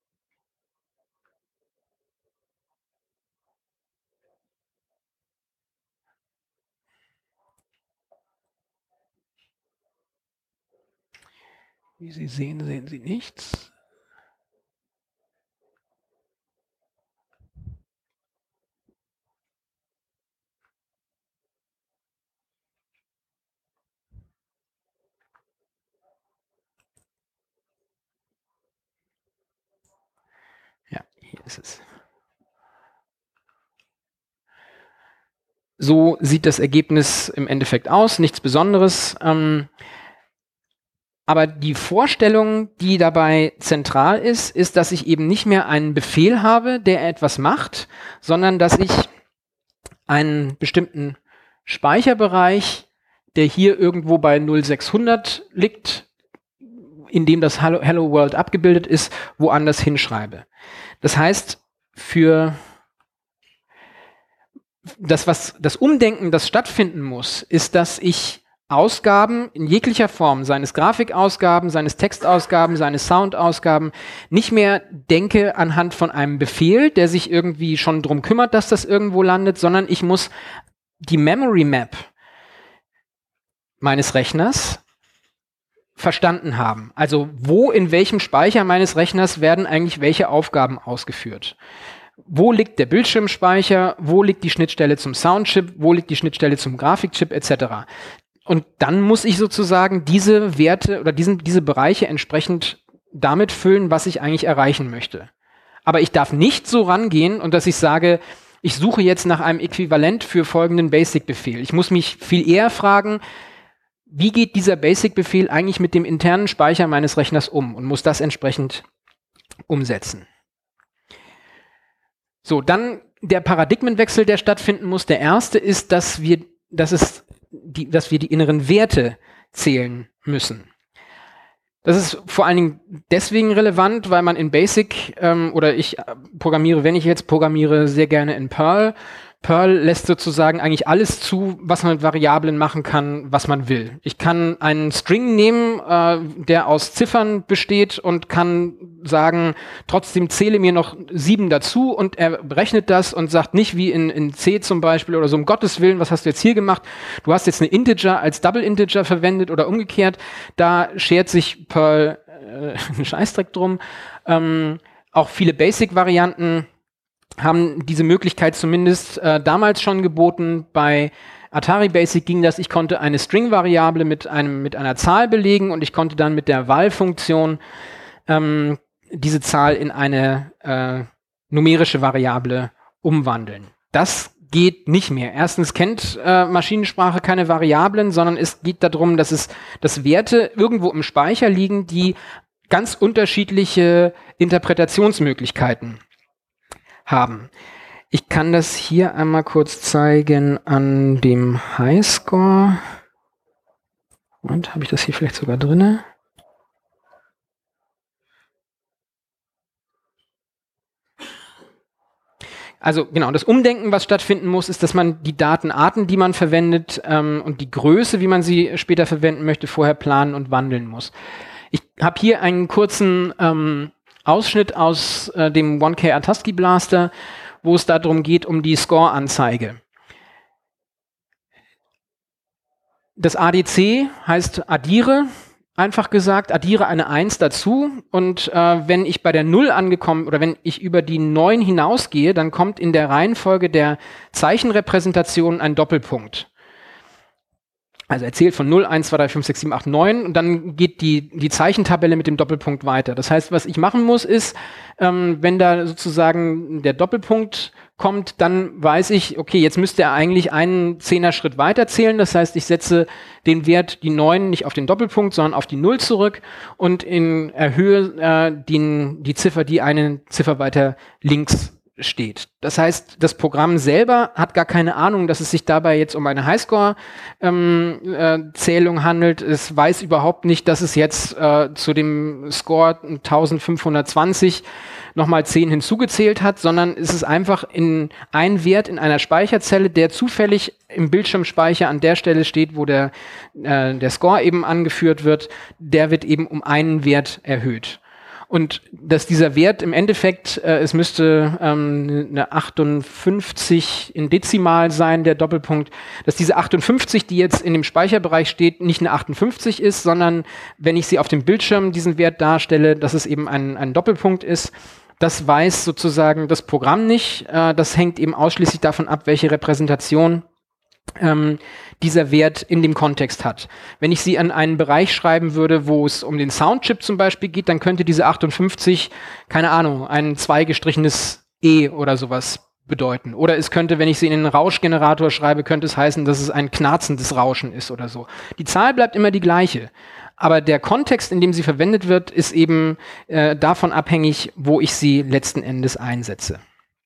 Wie Sie sehen, sehen Sie nichts. Ja, hier ist es. So sieht das Ergebnis im Endeffekt aus, nichts Besonderes. Aber die Vorstellung, die dabei zentral ist, ist, dass ich eben nicht mehr einen Befehl habe, der etwas macht, sondern dass ich einen bestimmten Speicherbereich, der hier irgendwo bei 0600 liegt, in dem das Hello World abgebildet ist, woanders hinschreibe. Das heißt, für das Umdenken, das stattfinden muss, ist, dass ich Ausgaben in jeglicher Form, seines Grafikausgaben, seines Textausgaben, seines Soundausgaben, nicht mehr denke anhand von einem Befehl, der sich irgendwie schon drum kümmert, dass das irgendwo landet, sondern ich muss die Memory Map meines Rechners verstanden haben. Also wo in welchem Speicher meines Rechners werden eigentlich welche Aufgaben ausgeführt? Wo liegt der Bildschirmspeicher? Wo liegt die Schnittstelle zum Soundchip? Wo liegt die Schnittstelle zum Grafikchip etc.? Und dann muss ich sozusagen diese Werte oder diese Bereiche entsprechend damit füllen, was ich eigentlich erreichen möchte. Aber ich darf nicht so rangehen und dass ich sage, ich suche jetzt nach einem Äquivalent für folgenden Basic-Befehl. Ich muss mich viel eher fragen, wie geht dieser Basic-Befehl eigentlich mit dem internen Speicher meines Rechners um und muss das entsprechend umsetzen. So, dann der Paradigmenwechsel, der stattfinden muss. Der erste ist, dass wir die inneren Werte zählen müssen. Das ist vor allen Dingen deswegen relevant, weil man in Basic oder ich programmiere, wenn ich jetzt programmiere, sehr gerne in Perl. Perl lässt sozusagen eigentlich alles zu, was man mit Variablen machen kann, was man will. Ich kann einen String nehmen, der aus Ziffern besteht und kann sagen, trotzdem zähle mir noch 7 dazu und er berechnet das und sagt nicht wie in C zum Beispiel oder so, um Gottes Willen, was hast du jetzt hier gemacht? Du hast jetzt eine Integer als Double Integer verwendet oder umgekehrt. Da schert sich Perl einen Scheißdreck drum. Auch viele Basic-Varianten haben diese Möglichkeit zumindest damals schon geboten. Bei Atari Basic ging das, ich konnte eine String-Variable mit einer Zahl belegen und ich konnte dann mit der val-Funktion diese Zahl in eine numerische Variable umwandeln. Das geht nicht mehr. Erstens kennt Maschinensprache keine Variablen, sondern es geht darum, dass Werte irgendwo im Speicher liegen, die ganz unterschiedliche Interpretationsmöglichkeiten haben. Ich kann das hier einmal kurz zeigen an dem Highscore. Und habe ich das hier vielleicht sogar drin? Also genau, das Umdenken, was stattfinden muss, ist, dass man die Datenarten, die man verwendet und die Größe, wie man sie später verwenden möchte, vorher planen und wandeln muss. Ich habe hier einen kurzen Ausschnitt aus dem 1K ATASCII Blaster, wo es darum geht, um die Score-Anzeige. Das ADC heißt addiere, einfach gesagt, addiere eine 1 dazu und wenn ich bei der 0 angekommen oder wenn ich über die 9 hinausgehe, dann kommt in der Reihenfolge der Zeichenrepräsentation ein Doppelpunkt. Also er zählt von 0, 1, 2, 3, 5, 6, 7, 8, 9 und dann geht die Zeichentabelle mit dem Doppelpunkt weiter. Das heißt, was ich machen muss ist, wenn da sozusagen der Doppelpunkt kommt, dann weiß ich, okay, jetzt müsste er eigentlich einen 10er Schritt weiter zählen. Das heißt, ich setze den Wert, die 9, nicht auf den Doppelpunkt, sondern auf die 0 zurück und erhöhe die Ziffer, die eine Ziffer weiter links steht. Das heißt, das Programm selber hat gar keine Ahnung, dass es sich dabei jetzt um eine Highscore-Zählung handelt. Es weiß überhaupt nicht, dass es jetzt zu dem Score 1520 nochmal 10 hinzugezählt hat, sondern es ist einfach ein Wert in einer Speicherzelle, der zufällig im Bildschirmspeicher an der Stelle steht, wo der Score eben angeführt wird. Der wird eben um einen Wert erhöht. Und dass dieser Wert im Endeffekt, es müsste eine 58 in Dezimal sein, der Doppelpunkt, dass diese 58, die jetzt in dem Speicherbereich steht, nicht eine 58 ist, sondern wenn ich sie auf dem Bildschirm diesen Wert darstelle, dass es eben ein Doppelpunkt ist. Das weiß sozusagen das Programm nicht. Das hängt eben ausschließlich davon ab, welche Repräsentation dieser Wert in dem Kontext hat. Wenn ich sie an einen Bereich schreiben würde, wo es um den Soundchip zum Beispiel geht, dann könnte diese 58, keine Ahnung, ein 2 gestrichenes E oder sowas bedeuten. Oder es könnte, wenn ich sie in den Rauschgenerator schreibe, könnte es heißen, dass es ein knarzendes Rauschen ist oder so. Die Zahl bleibt immer die gleiche. Aber der Kontext, in dem sie verwendet wird, ist eben davon abhängig, wo ich sie letzten Endes einsetze.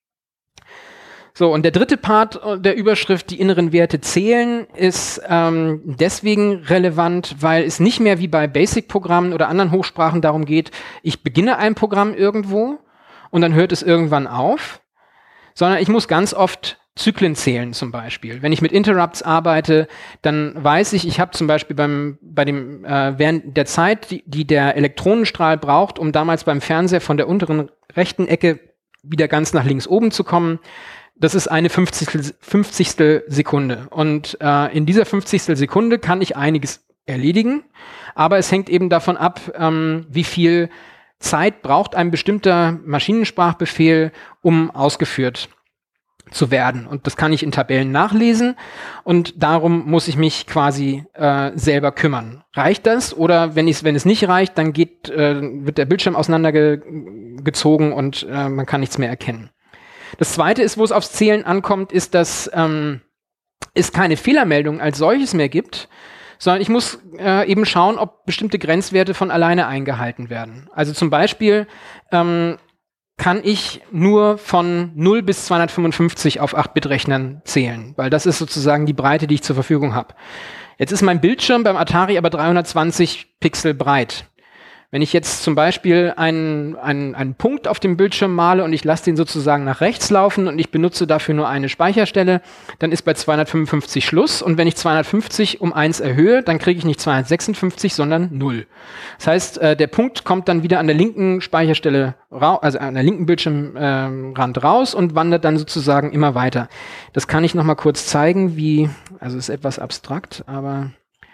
So, und der dritte Part der Überschrift, die inneren Werte zählen, ist deswegen relevant, weil es nicht mehr wie bei Basic-Programmen oder anderen Hochsprachen darum geht, ich beginne ein Programm irgendwo und dann hört es irgendwann auf, sondern ich muss ganz oft Zyklen zählen zum Beispiel. Wenn ich mit Interrupts arbeite, dann weiß ich, ich habe zum Beispiel während der Zeit, die der Elektronenstrahl braucht, um damals beim Fernseher von der unteren rechten Ecke wieder ganz nach links oben zu kommen, das ist eine 50. Sekunde. Und in dieser 50. Sekunde kann ich einiges erledigen, aber es hängt eben davon ab, wie viel Zeit braucht ein bestimmter Maschinensprachbefehl, um ausgeführt zu werden. Und das kann ich in Tabellen nachlesen und darum muss ich mich quasi selber kümmern. Reicht das? Oder wenn es nicht reicht, dann wird der Bildschirm auseinandergezogen und man kann nichts mehr erkennen. Das Zweite ist, wo es aufs Zählen ankommt, ist, dass es keine Fehlermeldung als solches mehr gibt, sondern ich muss eben schauen, ob bestimmte Grenzwerte von alleine eingehalten werden. Also zum Beispiel kann ich nur von 0 bis 255 auf 8-Bit-Rechnern zählen, weil das ist sozusagen die Breite, die ich zur Verfügung habe. Jetzt ist mein Bildschirm beim Atari aber 320 Pixel breit. Wenn ich jetzt zum Beispiel einen Punkt auf dem Bildschirm male und ich lasse den sozusagen nach rechts laufen und ich benutze dafür nur eine Speicherstelle, dann ist bei 255 Schluss. Und wenn ich 250 um 1 erhöhe, dann kriege ich nicht 256, sondern 0. Das heißt, der Punkt kommt dann wieder an der linken Speicherstelle, also an der linken Bildschirmrand raus und wandert dann sozusagen immer weiter. Das kann ich noch mal kurz zeigen, also ist etwas abstrakt, aber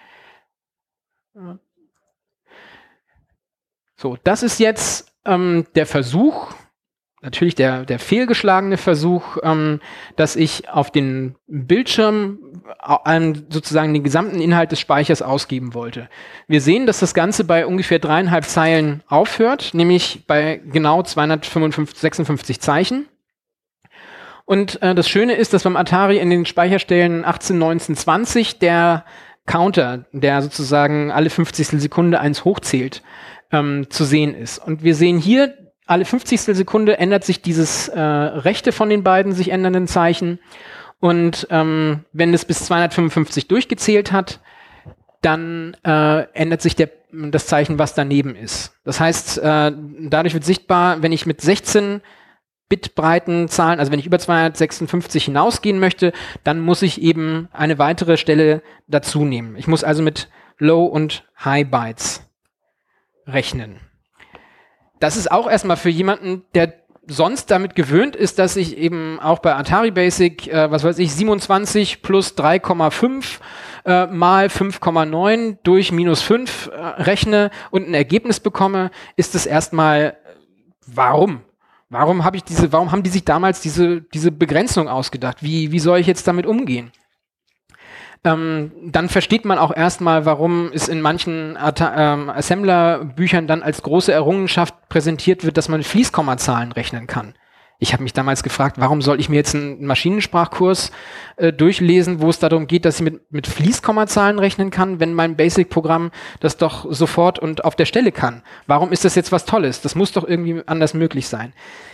so, das ist jetzt der Versuch, natürlich der fehlgeschlagene Versuch, dass ich auf den Bildschirm sozusagen den gesamten Inhalt des Speichers ausgeben wollte. Wir sehen, dass das Ganze bei ungefähr 3,5 Zeilen aufhört, nämlich bei genau 256 Zeichen. Und das Schöne ist, dass beim Atari in den Speicherstellen 18, 19, 20 der Counter, der sozusagen alle 50. Sekunde 1 hochzählt, zu sehen ist. Und wir sehen hier, alle 50. Sekunde ändert sich dieses rechte von den beiden sich ändernden Zeichen. Und wenn es bis 255 durchgezählt hat, dann ändert sich das Zeichen, was daneben ist. Das heißt, dadurch wird sichtbar, wenn ich mit 16 Bitbreiten Zahlen, also wenn ich über 256 hinausgehen möchte, dann muss ich eben eine weitere Stelle dazu nehmen. Ich muss also mit Low- und High-Bytes rechnen. Das ist auch erstmal für jemanden, der sonst damit gewöhnt ist, dass ich eben auch bei Atari Basic, 27 plus 3,5 mal 5,9 durch minus 5 rechne und ein Ergebnis bekomme, ist es erstmal, warum? Warum haben die sich damals diese Begrenzung ausgedacht? Wie soll ich jetzt damit umgehen? Dann versteht man auch erstmal, warum es in manchen Assembler-Büchern dann als große Errungenschaft präsentiert wird, dass man mit Fließkommazahlen rechnen kann. Ich habe mich damals gefragt, warum soll ich mir jetzt einen Maschinensprachkurs durchlesen, wo es darum geht, dass ich mit Fließkommazahlen rechnen kann, wenn mein Basic-Programm das doch sofort und auf der Stelle kann. Warum ist das jetzt was Tolles? Das muss doch irgendwie anders möglich sein.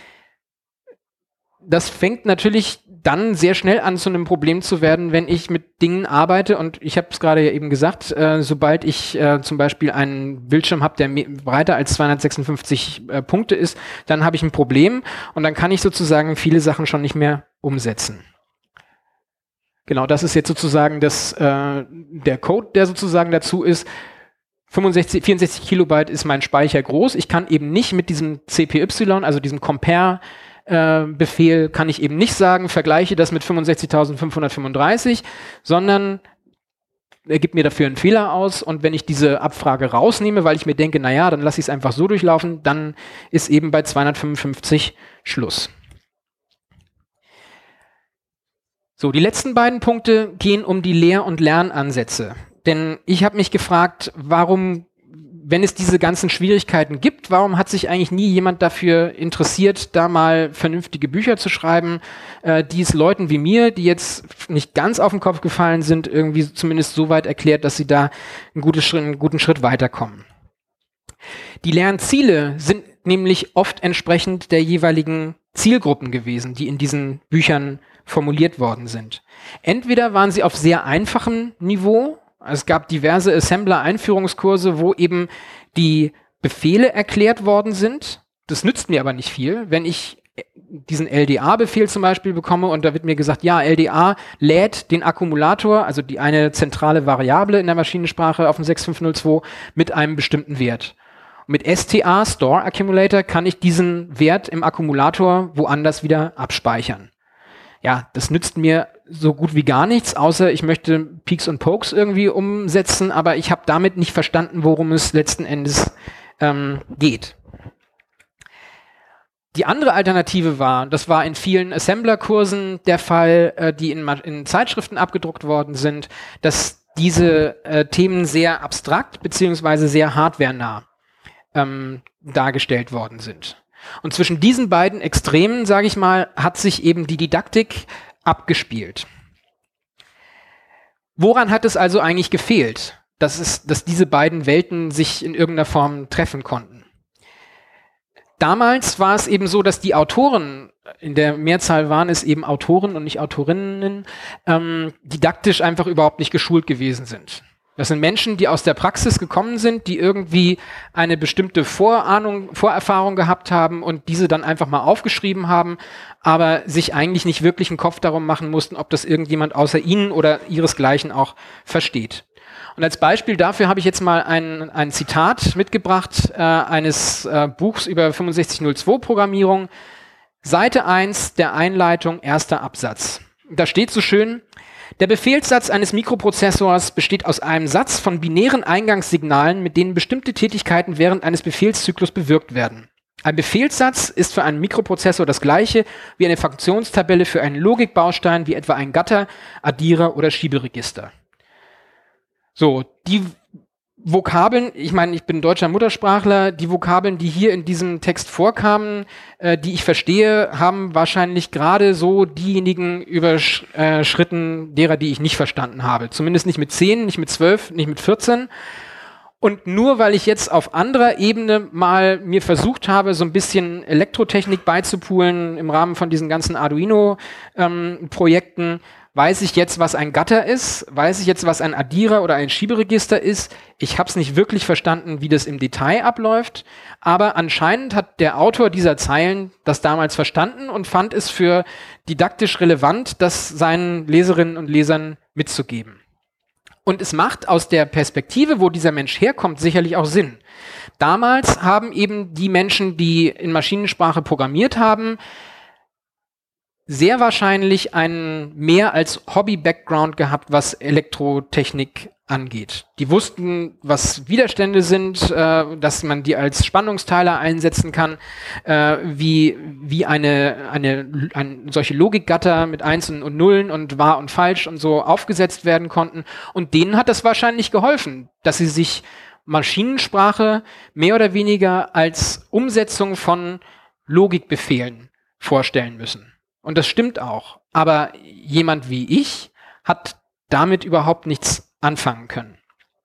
Das fängt natürlich dann sehr schnell an, zu einem Problem zu werden, wenn ich mit Dingen arbeite. Und ich habe es gerade ja eben gesagt, sobald ich zum Beispiel einen Bildschirm habe, der breiter als 256 Punkte ist, dann habe ich ein Problem und dann kann ich sozusagen viele Sachen schon nicht mehr umsetzen. Genau, das ist jetzt sozusagen der Code, der sozusagen dazu ist. 64 Kilobyte ist mein Speicher groß. Ich kann eben nicht mit diesem CPY, also diesem Compare Befehl kann ich eben nicht sagen, vergleiche das mit 65.535, sondern er gibt mir dafür einen Fehler aus und wenn ich diese Abfrage rausnehme, weil ich mir denke, naja, dann lasse ich es einfach so durchlaufen, dann ist eben bei 255 Schluss. So, die letzten beiden Punkte gehen um die Lehr- und Lernansätze. Denn ich habe mich gefragt, warum, wenn es diese ganzen Schwierigkeiten gibt, warum hat sich eigentlich nie jemand dafür interessiert, da mal vernünftige Bücher zu schreiben, die es Leuten wie mir, die jetzt nicht ganz auf den Kopf gefallen sind, irgendwie zumindest so weit erklärt, dass sie da einen guten Schritt weiterkommen. Die Lernziele sind nämlich oft entsprechend der jeweiligen Zielgruppen gewesen, die in diesen Büchern formuliert worden sind. Entweder waren sie auf sehr einfachem Niveau. Es gab diverse Assembler-Einführungskurse, wo eben die Befehle erklärt worden sind. Das nützt mir aber nicht viel. Wenn ich diesen LDA-Befehl zum Beispiel bekomme und da wird mir gesagt, ja, LDA lädt den Akkumulator, also die eine zentrale Variable in der Maschinensprache auf dem 6502 mit einem bestimmten Wert. Und mit STA, Store Accumulator, kann ich diesen Wert im Akkumulator woanders wieder abspeichern. Ja, das nützt mir so gut wie gar nichts, außer ich möchte Peaks und Pokes irgendwie umsetzen, aber ich habe damit nicht verstanden, worum es letzten Endes geht. Die andere Alternative war, das war in vielen Assembler-Kursen der Fall, die in Zeitschriften abgedruckt worden sind, dass diese Themen sehr abstrakt beziehungsweise sehr hardwarenah dargestellt worden sind. Und zwischen diesen beiden Extremen, sage ich mal, hat sich eben die Didaktik abgespielt. Woran hat es also eigentlich gefehlt, dass diese beiden Welten sich in irgendeiner Form treffen konnten? Damals war es eben so, dass die Autoren, in der Mehrzahl waren es eben Autoren und nicht Autorinnen, didaktisch einfach überhaupt nicht geschult gewesen sind. Das sind Menschen, die aus der Praxis gekommen sind, die irgendwie eine bestimmte Vorerfahrung gehabt haben und diese dann einfach mal aufgeschrieben haben, aber sich eigentlich nicht wirklich einen Kopf darum machen mussten, ob das irgendjemand außer ihnen oder ihresgleichen auch versteht. Und als Beispiel dafür habe ich jetzt mal ein Zitat mitgebracht eines Buchs über 6502 Programmierung, Seite 1 der Einleitung, erster Absatz. Da steht so schön: Der Befehlssatz eines Mikroprozessors besteht aus einem Satz von binären Eingangssignalen, mit denen bestimmte Tätigkeiten während eines Befehlszyklus bewirkt werden. Ein Befehlssatz ist für einen Mikroprozessor das gleiche wie eine Funktionstabelle für einen Logikbaustein, wie etwa ein Gatter, Addierer oder Schieberegister. So, die Vokabeln, ich meine, ich bin deutscher Muttersprachler, die Vokabeln, die hier in diesem Text vorkamen, die ich verstehe, haben wahrscheinlich gerade so diejenigen überschritten, derer, die ich nicht verstanden habe. Zumindest nicht mit 10, nicht mit 12, nicht mit 14. Und nur weil ich jetzt auf anderer Ebene mal mir versucht habe, so ein bisschen Elektrotechnik beizupulen im Rahmen von diesen ganzen Arduino-Projekten, weiß ich jetzt, was ein Gatter ist, weiß ich jetzt, was ein Addierer oder ein Schieberegister ist. Ich habe es nicht wirklich verstanden, wie das im Detail abläuft, aber anscheinend hat der Autor dieser Zeilen das damals verstanden und fand es für didaktisch relevant, das seinen Leserinnen und Lesern mitzugeben. Und es macht aus der Perspektive, wo dieser Mensch herkommt, sicherlich auch Sinn. Damals haben eben die Menschen, die in Maschinensprache programmiert haben, sehr wahrscheinlich einen mehr als Hobby-Background gehabt, was Elektrotechnik angeht. Die wussten, was Widerstände sind, dass man die als Spannungsteiler einsetzen kann, wie solche Logikgatter mit Einsen und Nullen und wahr und falsch und so aufgesetzt werden konnten. Und denen hat das wahrscheinlich geholfen, dass sie sich Maschinensprache mehr oder weniger als Umsetzung von Logikbefehlen vorstellen müssen. Und das stimmt auch. Aber jemand wie ich hat damit überhaupt nichts anfangen können.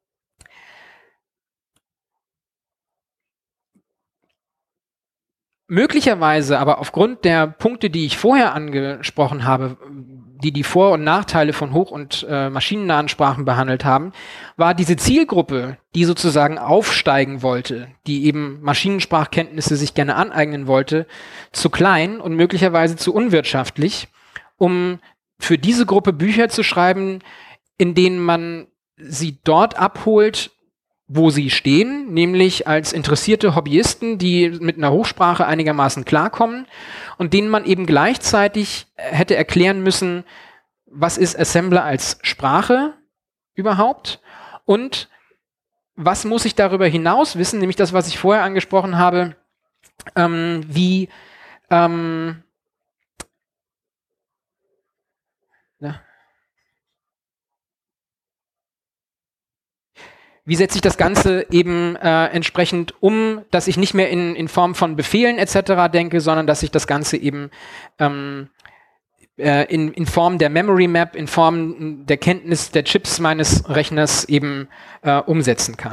Möglicherweise aber aufgrund der Punkte, die ich vorher angesprochen habe, die Vor- und Nachteile von hoch- und maschinennahen Sprachen behandelt haben, war diese Zielgruppe, die sozusagen aufsteigen wollte, die eben Maschinensprachkenntnisse sich gerne aneignen wollte, zu klein und möglicherweise zu unwirtschaftlich, um für diese Gruppe Bücher zu schreiben, in denen man sie dort abholt, wo sie stehen, nämlich als interessierte Hobbyisten, die mit einer Hochsprache einigermaßen klarkommen und denen man eben gleichzeitig hätte erklären müssen, was ist Assembler als Sprache überhaupt und was muss ich darüber hinaus wissen, nämlich das, was ich vorher angesprochen habe, wie setze ich das Ganze eben entsprechend um, dass ich nicht mehr in Form von Befehlen etc. denke, sondern dass ich das Ganze eben in Form der Memory Map, in Form der Kenntnis der Chips meines Rechners eben umsetzen kann.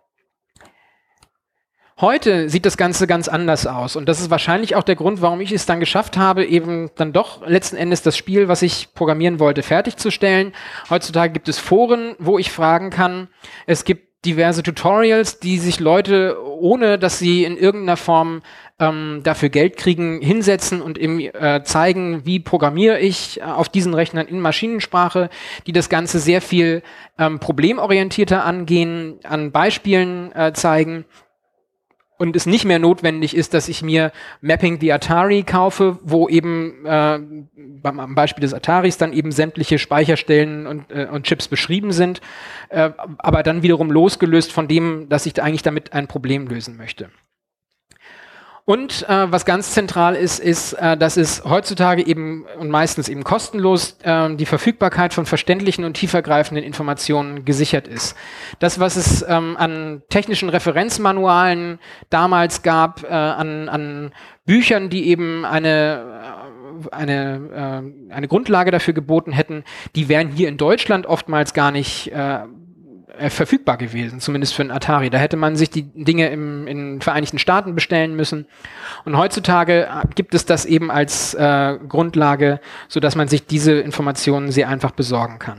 Heute sieht das Ganze ganz anders aus und das ist wahrscheinlich auch der Grund, warum ich es dann geschafft habe, eben dann doch letzten Endes das Spiel, was ich programmieren wollte, fertigzustellen. Heutzutage gibt es Foren, wo ich fragen kann. Es gibt diverse Tutorials, die sich Leute, ohne dass sie in irgendeiner Form dafür Geld kriegen, hinsetzen und eben zeigen, wie programmiere ich auf diesen Rechnern in Maschinensprache, die das Ganze sehr viel problemorientierter angehen, an Beispielen zeigen. Und es nicht mehr notwendig ist, dass ich mir Mapping the Atari kaufe, wo eben am Beispiel des Ataris dann eben sämtliche Speicherstellen und Chips beschrieben sind, aber dann wiederum losgelöst von dem, dass ich eigentlich damit ein Problem lösen möchte. Und was ganz zentral ist, dass es heutzutage eben und meistens eben kostenlos die Verfügbarkeit von verständlichen und tiefergreifenden Informationen gesichert ist. Das, was es an technischen Referenzmanualen damals gab, an Büchern, die eben eine Grundlage dafür geboten hätten, die wären hier in Deutschland oftmals gar nicht verfügbar gewesen, zumindest für einen Atari. Da hätte man sich die Dinge in den Vereinigten Staaten bestellen müssen. Und heutzutage gibt es das eben als Grundlage, sodass man sich diese Informationen sehr einfach besorgen kann.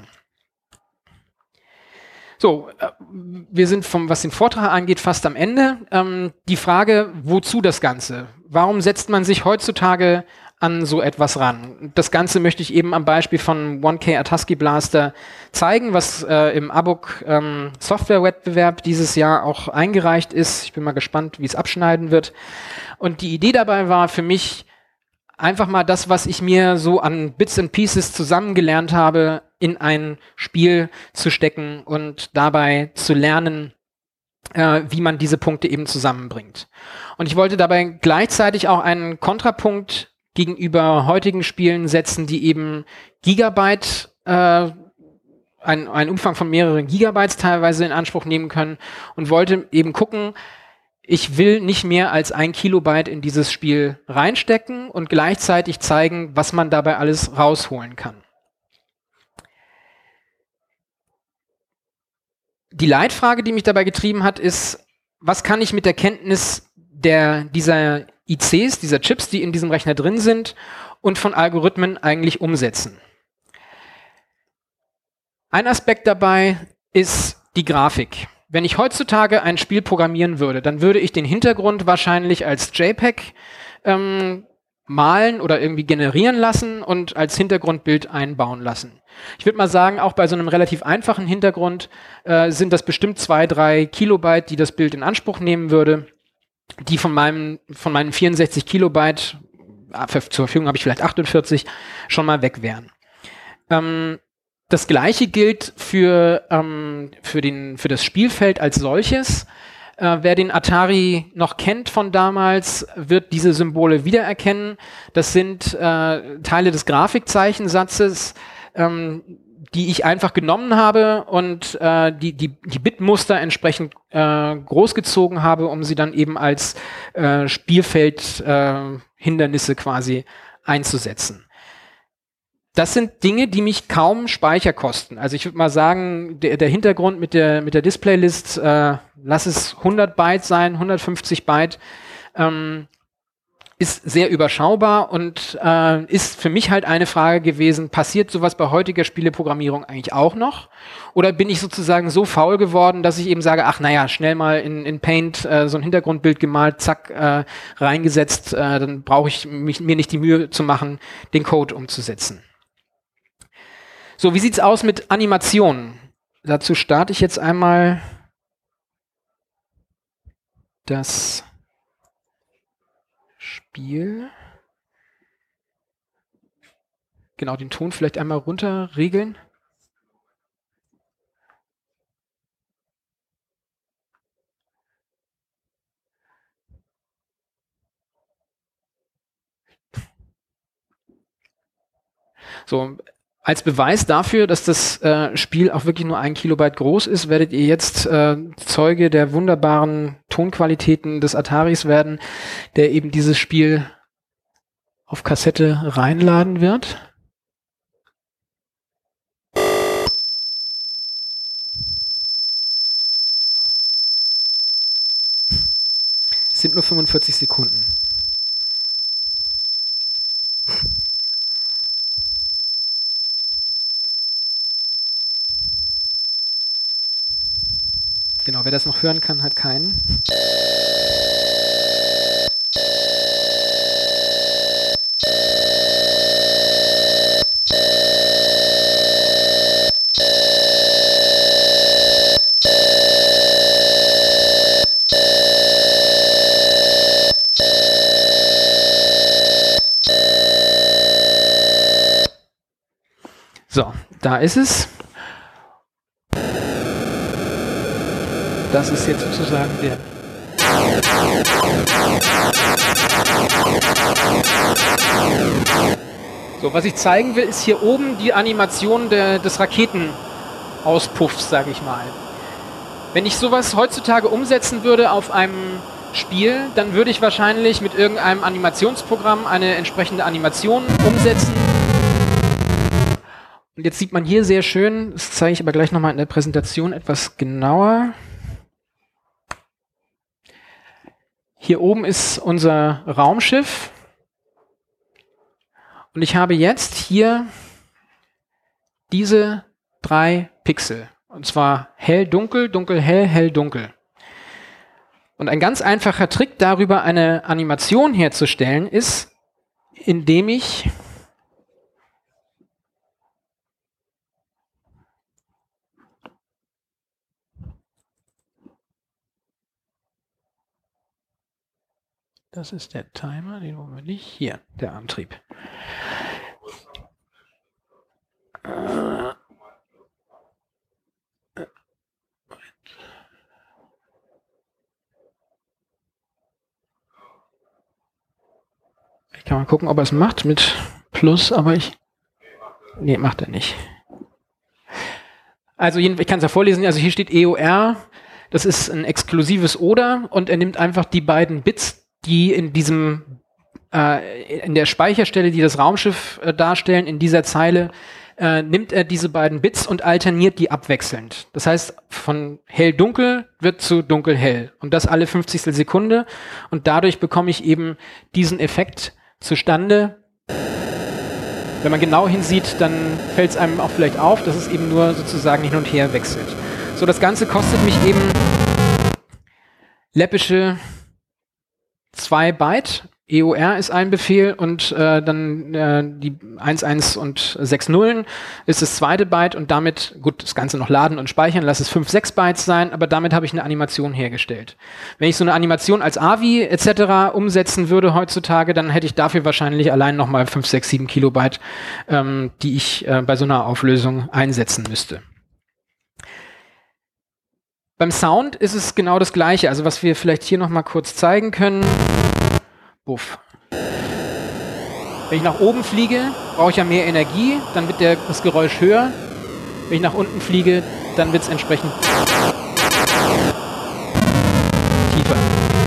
So, wir sind was den Vortrag angeht, fast am Ende. Die Frage, wozu das Ganze? Warum setzt man sich heutzutage an so etwas ran? Das Ganze möchte ich eben am Beispiel von 1K Atascii Blaster zeigen, was im ABUK Software-Wettbewerb dieses Jahr auch eingereicht ist. Ich bin mal gespannt, wie es abschneiden wird. Und die Idee dabei war für mich, einfach mal das, was ich mir so an Bits and Pieces zusammengelernt habe, in ein Spiel zu stecken und dabei zu lernen, wie man diese Punkte eben zusammenbringt. Und ich wollte dabei gleichzeitig auch einen Kontrapunkt gegenüber heutigen Spielen setzen, die eben Gigabyte, einen Umfang von mehreren Gigabytes teilweise in Anspruch nehmen können und wollte eben gucken, ich will nicht mehr als 1 Kilobyte in dieses Spiel reinstecken und gleichzeitig zeigen, was man dabei alles rausholen kann. Die Leitfrage, die mich dabei getrieben hat, ist, was kann ich mit der Kenntnis dieser ICs, dieser Chips, die in diesem Rechner drin sind und von Algorithmen eigentlich umsetzen? Ein Aspekt dabei ist die Grafik. Wenn ich heutzutage ein Spiel programmieren würde, dann würde ich den Hintergrund wahrscheinlich als JPEG malen oder irgendwie generieren lassen und als Hintergrundbild einbauen lassen. Ich würde mal sagen, auch bei so einem relativ einfachen Hintergrund sind das bestimmt 2-3 Kilobyte, die das Bild in Anspruch nehmen würde, die von meinen 64 Kilobyte, zur Verfügung habe ich vielleicht 48, schon mal weg wären. Das Gleiche gilt für das Spielfeld als solches. Wer den Atari noch kennt von damals, wird diese Symbole wiedererkennen. Das sind Teile des Grafikzeichensatzes, die ich einfach genommen habe und die Bitmuster entsprechend großgezogen habe, um sie dann eben als Spielfeld-Hindernisse quasi einzusetzen. Das sind Dinge, die mich kaum Speicher kosten. Also ich würde mal sagen, der Hintergrund mit der Displaylist, lass es 100 Byte sein, 150 Byte, ist sehr überschaubar und ist für mich halt eine Frage gewesen, passiert sowas bei heutiger Spieleprogrammierung eigentlich auch noch? Oder bin ich sozusagen so faul geworden, dass ich eben sage, ach naja, schnell mal in Paint so ein Hintergrundbild gemalt, zack, reingesetzt, dann brauche ich mir nicht die Mühe zu machen, den Code umzusetzen. So, wie sieht's aus mit Animationen? Dazu starte ich jetzt einmal das Spiel. Genau, den Ton vielleicht einmal runter regeln. So, als Beweis dafür, dass das Spiel auch wirklich nur 1 Kilobyte groß ist, werdet ihr jetzt Zeuge der wunderbaren Tonqualitäten des Ataris werden, der eben dieses Spiel auf Kassette reinladen wird. Es sind nur 45 Sekunden. Genau, wer das noch hören kann, hat keinen. So, da ist es. Das ist jetzt sozusagen der. So, was ich zeigen will, ist hier oben die Animation des Raketenauspuffs, sage ich mal. Wenn ich sowas heutzutage umsetzen würde auf einem Spiel, dann würde ich wahrscheinlich mit irgendeinem Animationsprogramm eine entsprechende Animation umsetzen. Und jetzt sieht man hier sehr schön, das zeige ich aber gleich nochmal in der Präsentation etwas genauer. Hier oben ist unser Raumschiff. Und ich habe jetzt hier diese 3 Pixel. Und zwar hell, dunkel, dunkel, hell, hell, dunkel. Und ein ganz einfacher Trick darüber, eine Animation herzustellen, ist, indem ich das ist der Timer, den wollen wir nicht. Hier, der Antrieb. Ich kann mal gucken, ob er es macht mit Plus, aber nee, macht er nicht. Also ich kann es ja vorlesen, also hier steht EOR, das ist ein exklusives Oder und er nimmt einfach die beiden Bits, die in der Speicherstelle, die das Raumschiff darstellen, in dieser Zeile, nimmt er diese beiden Bits und alterniert die abwechselnd. Das heißt, von hell-dunkel wird zu dunkel-hell. Und das alle 50. Sekunde. Und dadurch bekomme ich eben diesen Effekt zustande. Wenn man genau hinsieht, dann fällt es einem auch vielleicht auf, dass es eben nur sozusagen hin und her wechselt. So, das Ganze kostet mich eben läppische 2 Byte. EOR ist ein Befehl und dann die 11 und 6 Nullen ist das zweite Byte und damit, gut, das Ganze noch laden und speichern, lass es 5, 6 Bytes sein, aber damit habe ich eine Animation hergestellt. Wenn ich so eine Animation als AVI etc. umsetzen würde heutzutage, dann hätte ich dafür wahrscheinlich allein nochmal 5, 6, 7 Kilobyte, die ich bei so einer Auflösung einsetzen müsste. Beim Sound ist es genau das Gleiche, also was wir vielleicht hier nochmal kurz zeigen können. Buff. Wenn ich nach oben fliege, brauche ich ja mehr Energie, dann wird das Geräusch höher. Wenn ich nach unten fliege, dann wird es entsprechend tiefer.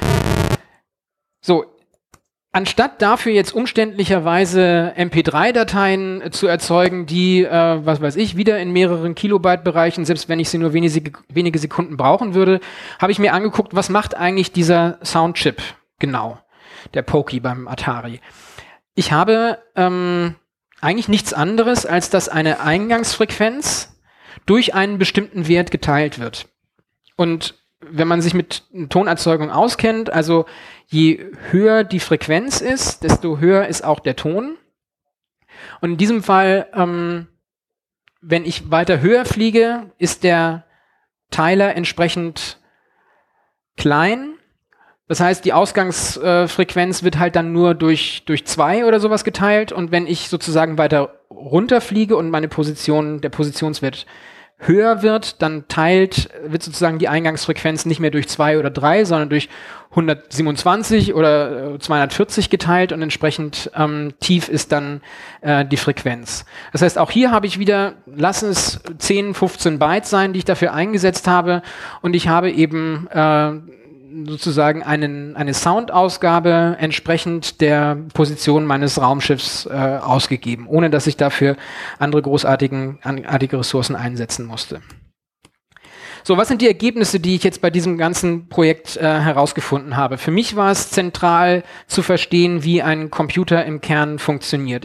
So, anstatt dafür jetzt umständlicherweise MP3-Dateien zu erzeugen, die, was weiß ich, wieder in mehreren Kilobyte-Bereichen, selbst wenn ich sie nur wenige Sekunden brauchen würde, habe ich mir angeguckt, was macht eigentlich dieser Soundchip genau. Der Pokey beim Atari. Ich habe eigentlich nichts anderes, als dass eine Eingangsfrequenz durch einen bestimmten Wert geteilt wird. Und wenn man sich mit Tonerzeugung auskennt, also je höher die Frequenz ist, desto höher ist auch der Ton. Und in diesem Fall, wenn ich weiter höher fliege, ist der Teiler entsprechend klein. Das heißt, die Ausgangsfrequenz wird halt dann nur durch 2 oder sowas geteilt und wenn ich sozusagen weiter runterfliege und der Positionswert höher wird, dann wird sozusagen die Eingangsfrequenz nicht mehr durch 2 oder 3, sondern durch 127 oder 240 geteilt und entsprechend tief ist dann die Frequenz. Das heißt, auch hier habe ich wieder, lassen es 10, 15 Byte sein, die ich dafür eingesetzt habe und ich habe eben sozusagen eine Soundausgabe entsprechend der Position meines Raumschiffs ausgegeben, ohne dass ich dafür andere großartige Ressourcen einsetzen musste. So, was sind die Ergebnisse, die ich jetzt bei diesem ganzen Projekt herausgefunden habe? Für mich war es zentral zu verstehen, wie ein Computer im Kern funktioniert. Ich habe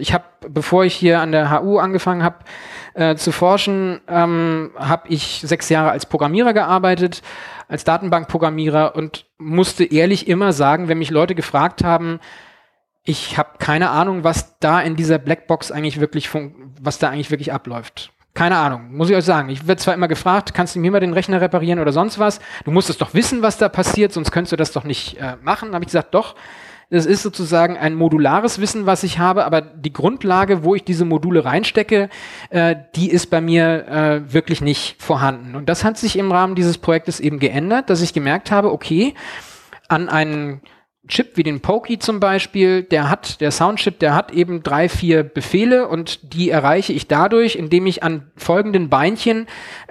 bevor ich hier an der HU angefangen habe zu forschen, habe ich 6 Jahre als Programmierer gearbeitet, als Datenbankprogrammierer und musste ehrlich immer sagen, wenn mich Leute gefragt haben, ich habe keine Ahnung, was da in dieser Blackbox eigentlich wirklich was da eigentlich wirklich abläuft. Keine Ahnung, muss ich euch sagen. Ich werde zwar immer gefragt, kannst du mir mal den Rechner reparieren oder sonst was? Du musst es doch wissen, was da passiert, sonst könntest du das doch nicht machen. Dann habe ich gesagt, doch, das ist sozusagen ein modulares Wissen, was ich habe, aber die Grundlage, wo ich diese Module reinstecke, die ist bei mir wirklich nicht vorhanden. Und das hat sich im Rahmen dieses Projektes eben geändert, dass ich gemerkt habe, okay, an einen Chip wie den Pokey zum Beispiel, der Soundchip, der hat eben 3, 4 Befehle und die erreiche ich dadurch, indem ich an folgenden Beinchen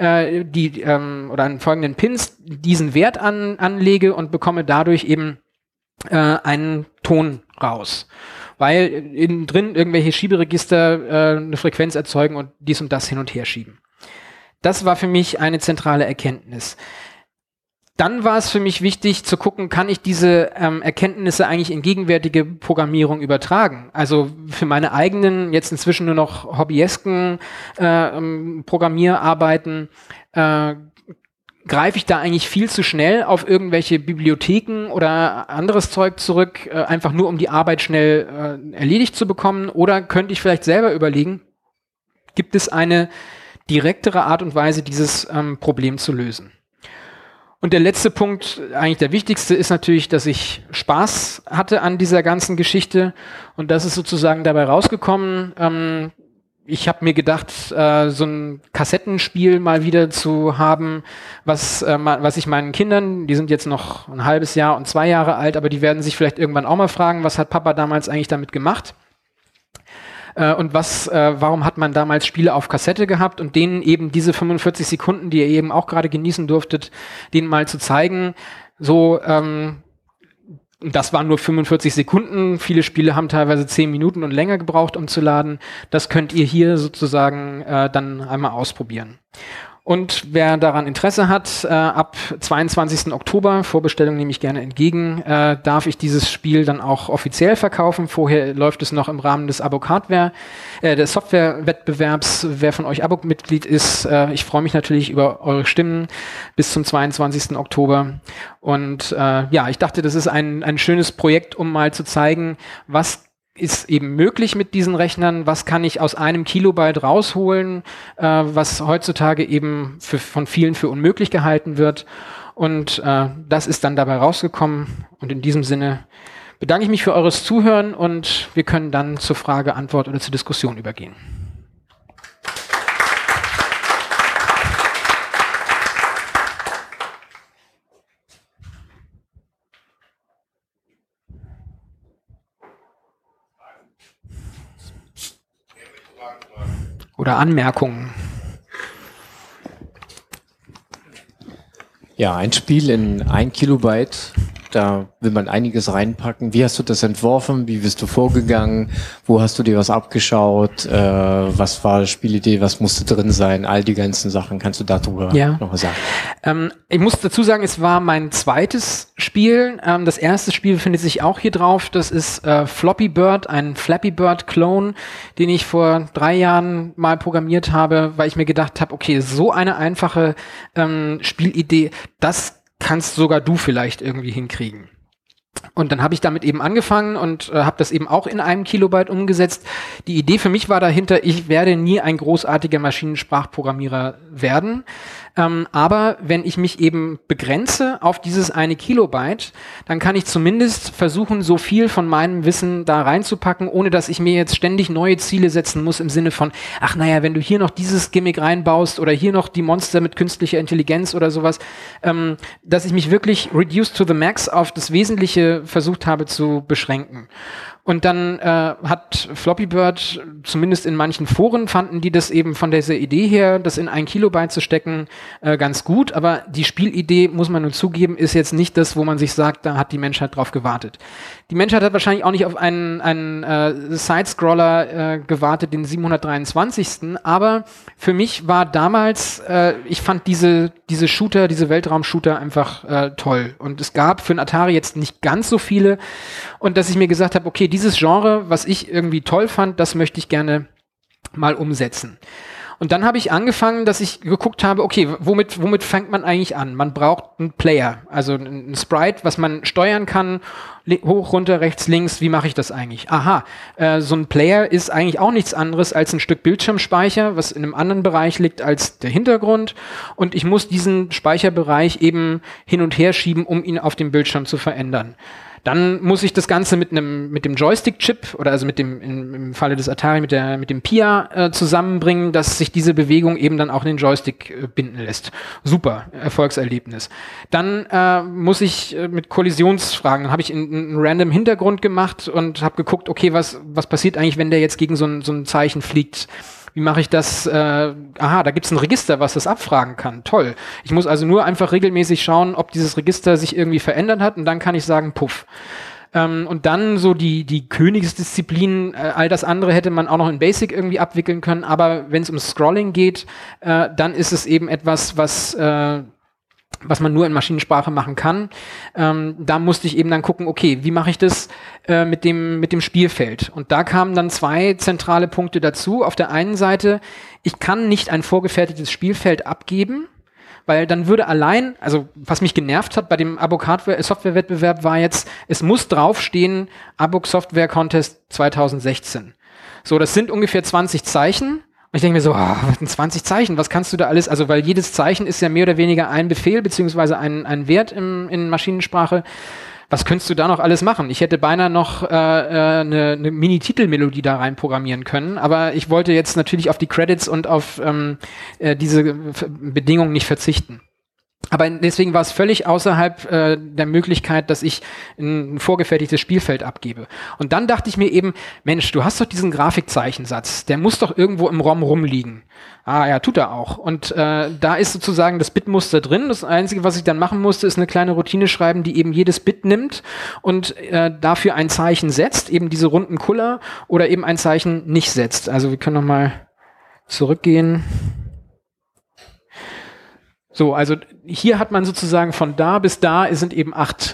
oder an folgenden Pins diesen Wert anlege und bekomme dadurch eben einen Ton raus. Weil innen drin irgendwelche Schieberegister eine Frequenz erzeugen und dies und das hin und her schieben. Das war für mich eine zentrale Erkenntnis. Dann war es für mich wichtig zu gucken, kann ich diese Erkenntnisse eigentlich in gegenwärtige Programmierung übertragen? Also für meine eigenen, jetzt inzwischen nur noch hobbyesken Programmierarbeiten greife ich da eigentlich viel zu schnell auf irgendwelche Bibliotheken oder anderes Zeug zurück, einfach nur um die Arbeit schnell erledigt zu bekommen? Oder könnte ich vielleicht selber überlegen, gibt es eine direktere Art und Weise, dieses Problem zu lösen? Und der letzte Punkt, eigentlich der wichtigste, ist natürlich, dass ich Spaß hatte an dieser ganzen Geschichte. Und das ist sozusagen dabei rausgekommen. Ich habe mir gedacht, so ein Kassettenspiel mal wieder zu haben, was ich meinen Kindern, die sind jetzt noch ein halbes Jahr und 2 Jahre alt, aber die werden sich vielleicht irgendwann auch mal fragen, was hat Papa damals eigentlich damit gemacht? Und warum hat man damals Spiele auf Kassette gehabt und denen eben diese 45 Sekunden, die ihr eben auch gerade genießen durftet, denen mal zu zeigen, so, das waren nur 45 Sekunden, viele Spiele haben teilweise 10 Minuten und länger gebraucht, um zu laden. Das könnt ihr hier sozusagen dann einmal ausprobieren. Und wer daran Interesse hat, ab 22. Oktober, Vorbestellung nehme ich gerne entgegen, darf ich dieses Spiel dann auch offiziell verkaufen. Vorher läuft es noch im Rahmen des des Softwarewettbewerbs. Wer von euch Abo-Mitglied ist, ich freue mich natürlich über eure Stimmen bis zum 22. Oktober. Und ich dachte, das ist ein schönes Projekt, um mal zu zeigen, was ist eben möglich mit diesen Rechnern, was kann ich aus einem Kilobyte rausholen, was heutzutage eben von vielen für unmöglich gehalten wird. Und das ist dann dabei rausgekommen. Und in diesem Sinne bedanke ich mich für eures Zuhören und wir können dann zur Frage, Antwort oder zur Diskussion übergehen. Oder Anmerkungen. Ja, ein Spiel in 1 Kilobyte, da will man einiges reinpacken. Wie hast du das entworfen? Wie bist du vorgegangen? Wo hast du dir was abgeschaut? Was war die Spielidee? Was musste drin sein? All die ganzen Sachen. Kannst du darüber noch was sagen? Ich muss dazu sagen, es war mein zweites Spiel. Das erste Spiel befindet sich auch hier drauf. Das ist Floppy Bird, ein Flappy Bird Clone, den ich vor 3 Jahren mal programmiert habe, weil ich mir gedacht habe, okay, so eine einfache Spielidee, das kannst sogar du vielleicht irgendwie hinkriegen. Und dann habe ich damit eben angefangen und habe das eben auch in 1 Kilobyte umgesetzt. Die Idee für mich war dahinter, ich werde nie ein großartiger Maschinensprachprogrammierer werden. Aber wenn ich mich eben begrenze auf dieses 1 Kilobyte, dann kann ich zumindest versuchen, so viel von meinem Wissen da reinzupacken, ohne dass ich mir jetzt ständig neue Ziele setzen muss im Sinne von, ach naja, wenn du hier noch dieses Gimmick reinbaust oder hier noch die Monster mit künstlicher Intelligenz oder sowas, dass ich mich wirklich reduced to the max auf das Wesentliche versucht habe zu beschränken. Und dann hat Floppy Bird, zumindest in manchen Foren fanden die das eben von dieser Idee her, das in 1 Kilobyte zu stecken, ganz gut, aber die Spielidee, muss man nur zugeben, ist jetzt nicht das, wo man sich sagt, da hat die Menschheit drauf gewartet. Die Menschheit hat wahrscheinlich auch nicht auf einen Sidescroller gewartet, den 723. Aber für mich war damals, ich fand diese Shooter, diese Weltraum-Shooter einfach toll. Und es gab für einen Atari jetzt nicht ganz so viele. Und dass ich mir gesagt habe, okay, dieses Genre, was ich irgendwie toll fand, das möchte ich gerne mal umsetzen. Und dann habe ich angefangen, dass ich geguckt habe, okay, womit fängt man eigentlich an? Man braucht einen Player, also ein Sprite, was man steuern kann, hoch, runter, rechts, links, wie mache ich das eigentlich? Aha, so ein Player ist eigentlich auch nichts anderes als ein Stück Bildschirmspeicher, was in einem anderen Bereich liegt als der Hintergrund, und ich muss diesen Speicherbereich eben hin und her schieben, um ihn auf dem Bildschirm zu verändern. Dann muss ich das Ganze mit dem Joystick-Chip oder also im Falle des Atari mit dem PIA zusammenbringen, dass sich diese Bewegung eben dann auch in den Joystick binden lässt. Super, Erfolgserlebnis. Dann muss ich mit Kollisionsfragen, habe ich einen random Hintergrund gemacht und habe geguckt, okay, was passiert eigentlich, wenn der jetzt gegen so ein Zeichen fliegt? Wie mache ich das? Da gibt's ein Register, was das abfragen kann. Toll. Ich muss also nur einfach regelmäßig schauen, ob dieses Register sich irgendwie verändert hat, und dann kann ich sagen, puff. Und dann so die Königsdisziplin, all das andere hätte man auch noch in Basic irgendwie abwickeln können, aber wenn es um Scrolling geht, dann ist es eben etwas, was man nur in Maschinensprache machen kann. Da musste ich eben dann gucken, okay, wie mache ich das mit dem Spielfeld? Und da kamen dann 2 zentrale Punkte dazu. Auf der einen Seite, ich kann nicht ein vorgefertigtes Spielfeld abgeben, weil dann würde allein, also was mich genervt hat bei dem ABUK Software-Wettbewerb war jetzt, es muss draufstehen, ABUK Software Contest 2016. So, das sind ungefähr 20 Zeichen. Und ich denke mir so, 20 Zeichen, was kannst du da alles, also weil jedes Zeichen ist ja mehr oder weniger ein Befehl beziehungsweise ein Wert in Maschinensprache. Was könntest du da noch alles machen? Ich hätte beinahe noch eine Mini-Titelmelodie da rein programmieren können, aber ich wollte jetzt natürlich auf die Credits und auf diese Bedingungen nicht verzichten. Aber deswegen war es völlig außerhalb der Möglichkeit, dass ich ein vorgefertigtes Spielfeld abgebe. Und dann dachte ich mir eben, Mensch, du hast doch diesen Grafikzeichensatz, der muss doch irgendwo im ROM rumliegen. Ah ja, tut er auch. Und da ist sozusagen das Bitmuster drin. Das Einzige, was ich dann machen musste, ist eine kleine Routine schreiben, die eben jedes Bit nimmt und dafür ein Zeichen setzt, eben diese runden Kuller, oder eben ein Zeichen nicht setzt. Also wir können nochmal zurückgehen. So, also hier hat man sozusagen von da bis da sind eben 8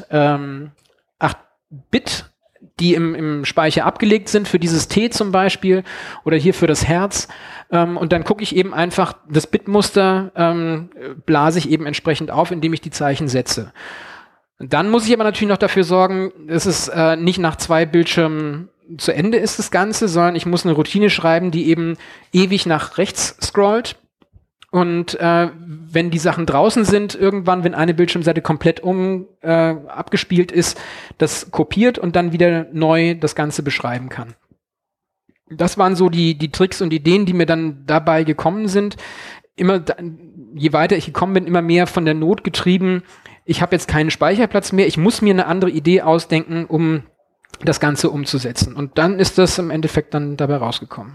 Bit, die im Speicher abgelegt sind, für dieses T zum Beispiel oder hier für das Herz. Und dann gucke ich eben einfach, das Bitmuster blase ich eben entsprechend auf, indem ich die Zeichen setze. Und dann muss ich aber natürlich noch dafür sorgen, dass es nicht nach 2 Bildschirmen zu Ende ist, das Ganze, sondern ich muss eine Routine schreiben, die eben ewig nach rechts scrollt. Und wenn die Sachen draußen sind, irgendwann, wenn eine Bildschirmseite komplett abgespielt ist, das kopiert und dann wieder neu das Ganze beschreiben kann. Das waren so die Tricks und Ideen, die mir dann dabei gekommen sind. Je weiter ich gekommen bin, immer mehr von der Not getrieben. Ich habe jetzt keinen Speicherplatz mehr. Ich muss mir eine andere Idee ausdenken, um das Ganze umzusetzen. Und dann ist das im Endeffekt dann dabei rausgekommen.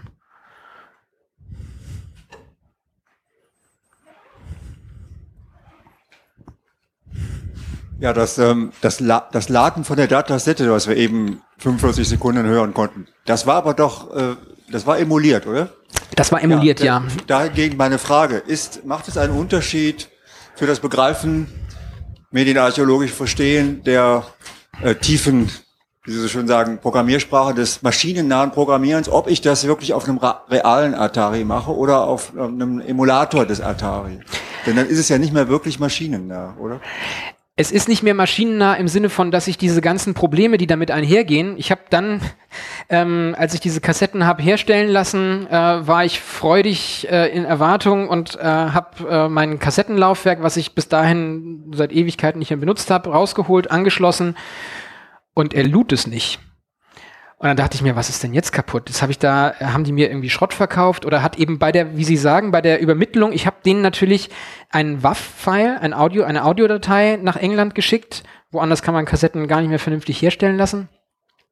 Ja, das Laden von der Datasette, was wir eben 45 Sekunden hören konnten, das war aber doch, das war emuliert, oder? Das war emuliert, ja. Dahingegen meine Frage, macht es einen Unterschied für das Begreifen, medienarchäologisch Verstehen der tiefen, wie Sie so schön sagen, Programmiersprache des maschinennahen Programmierens, ob ich das wirklich auf einem realen Atari mache oder auf einem Emulator des Atari? Denn dann ist es ja nicht mehr wirklich maschinennah, oder? Es ist nicht mehr maschinennah im Sinne von, dass ich diese ganzen Probleme, die damit einhergehen, ich habe dann, als ich diese Kassetten habe herstellen lassen, war ich freudig in Erwartung und habe mein Kassettenlaufwerk, was ich bis dahin seit Ewigkeiten nicht mehr benutzt habe, rausgeholt, angeschlossen, und er lud es nicht. Und dann dachte ich mir, was ist denn jetzt kaputt? Haben die mir irgendwie Schrott verkauft oder hat eben wie Sie sagen, bei der Übermittlung, ich habe denen natürlich einen WAV-File, eine Audiodatei nach England geschickt. Woanders kann man Kassetten gar nicht mehr vernünftig herstellen lassen.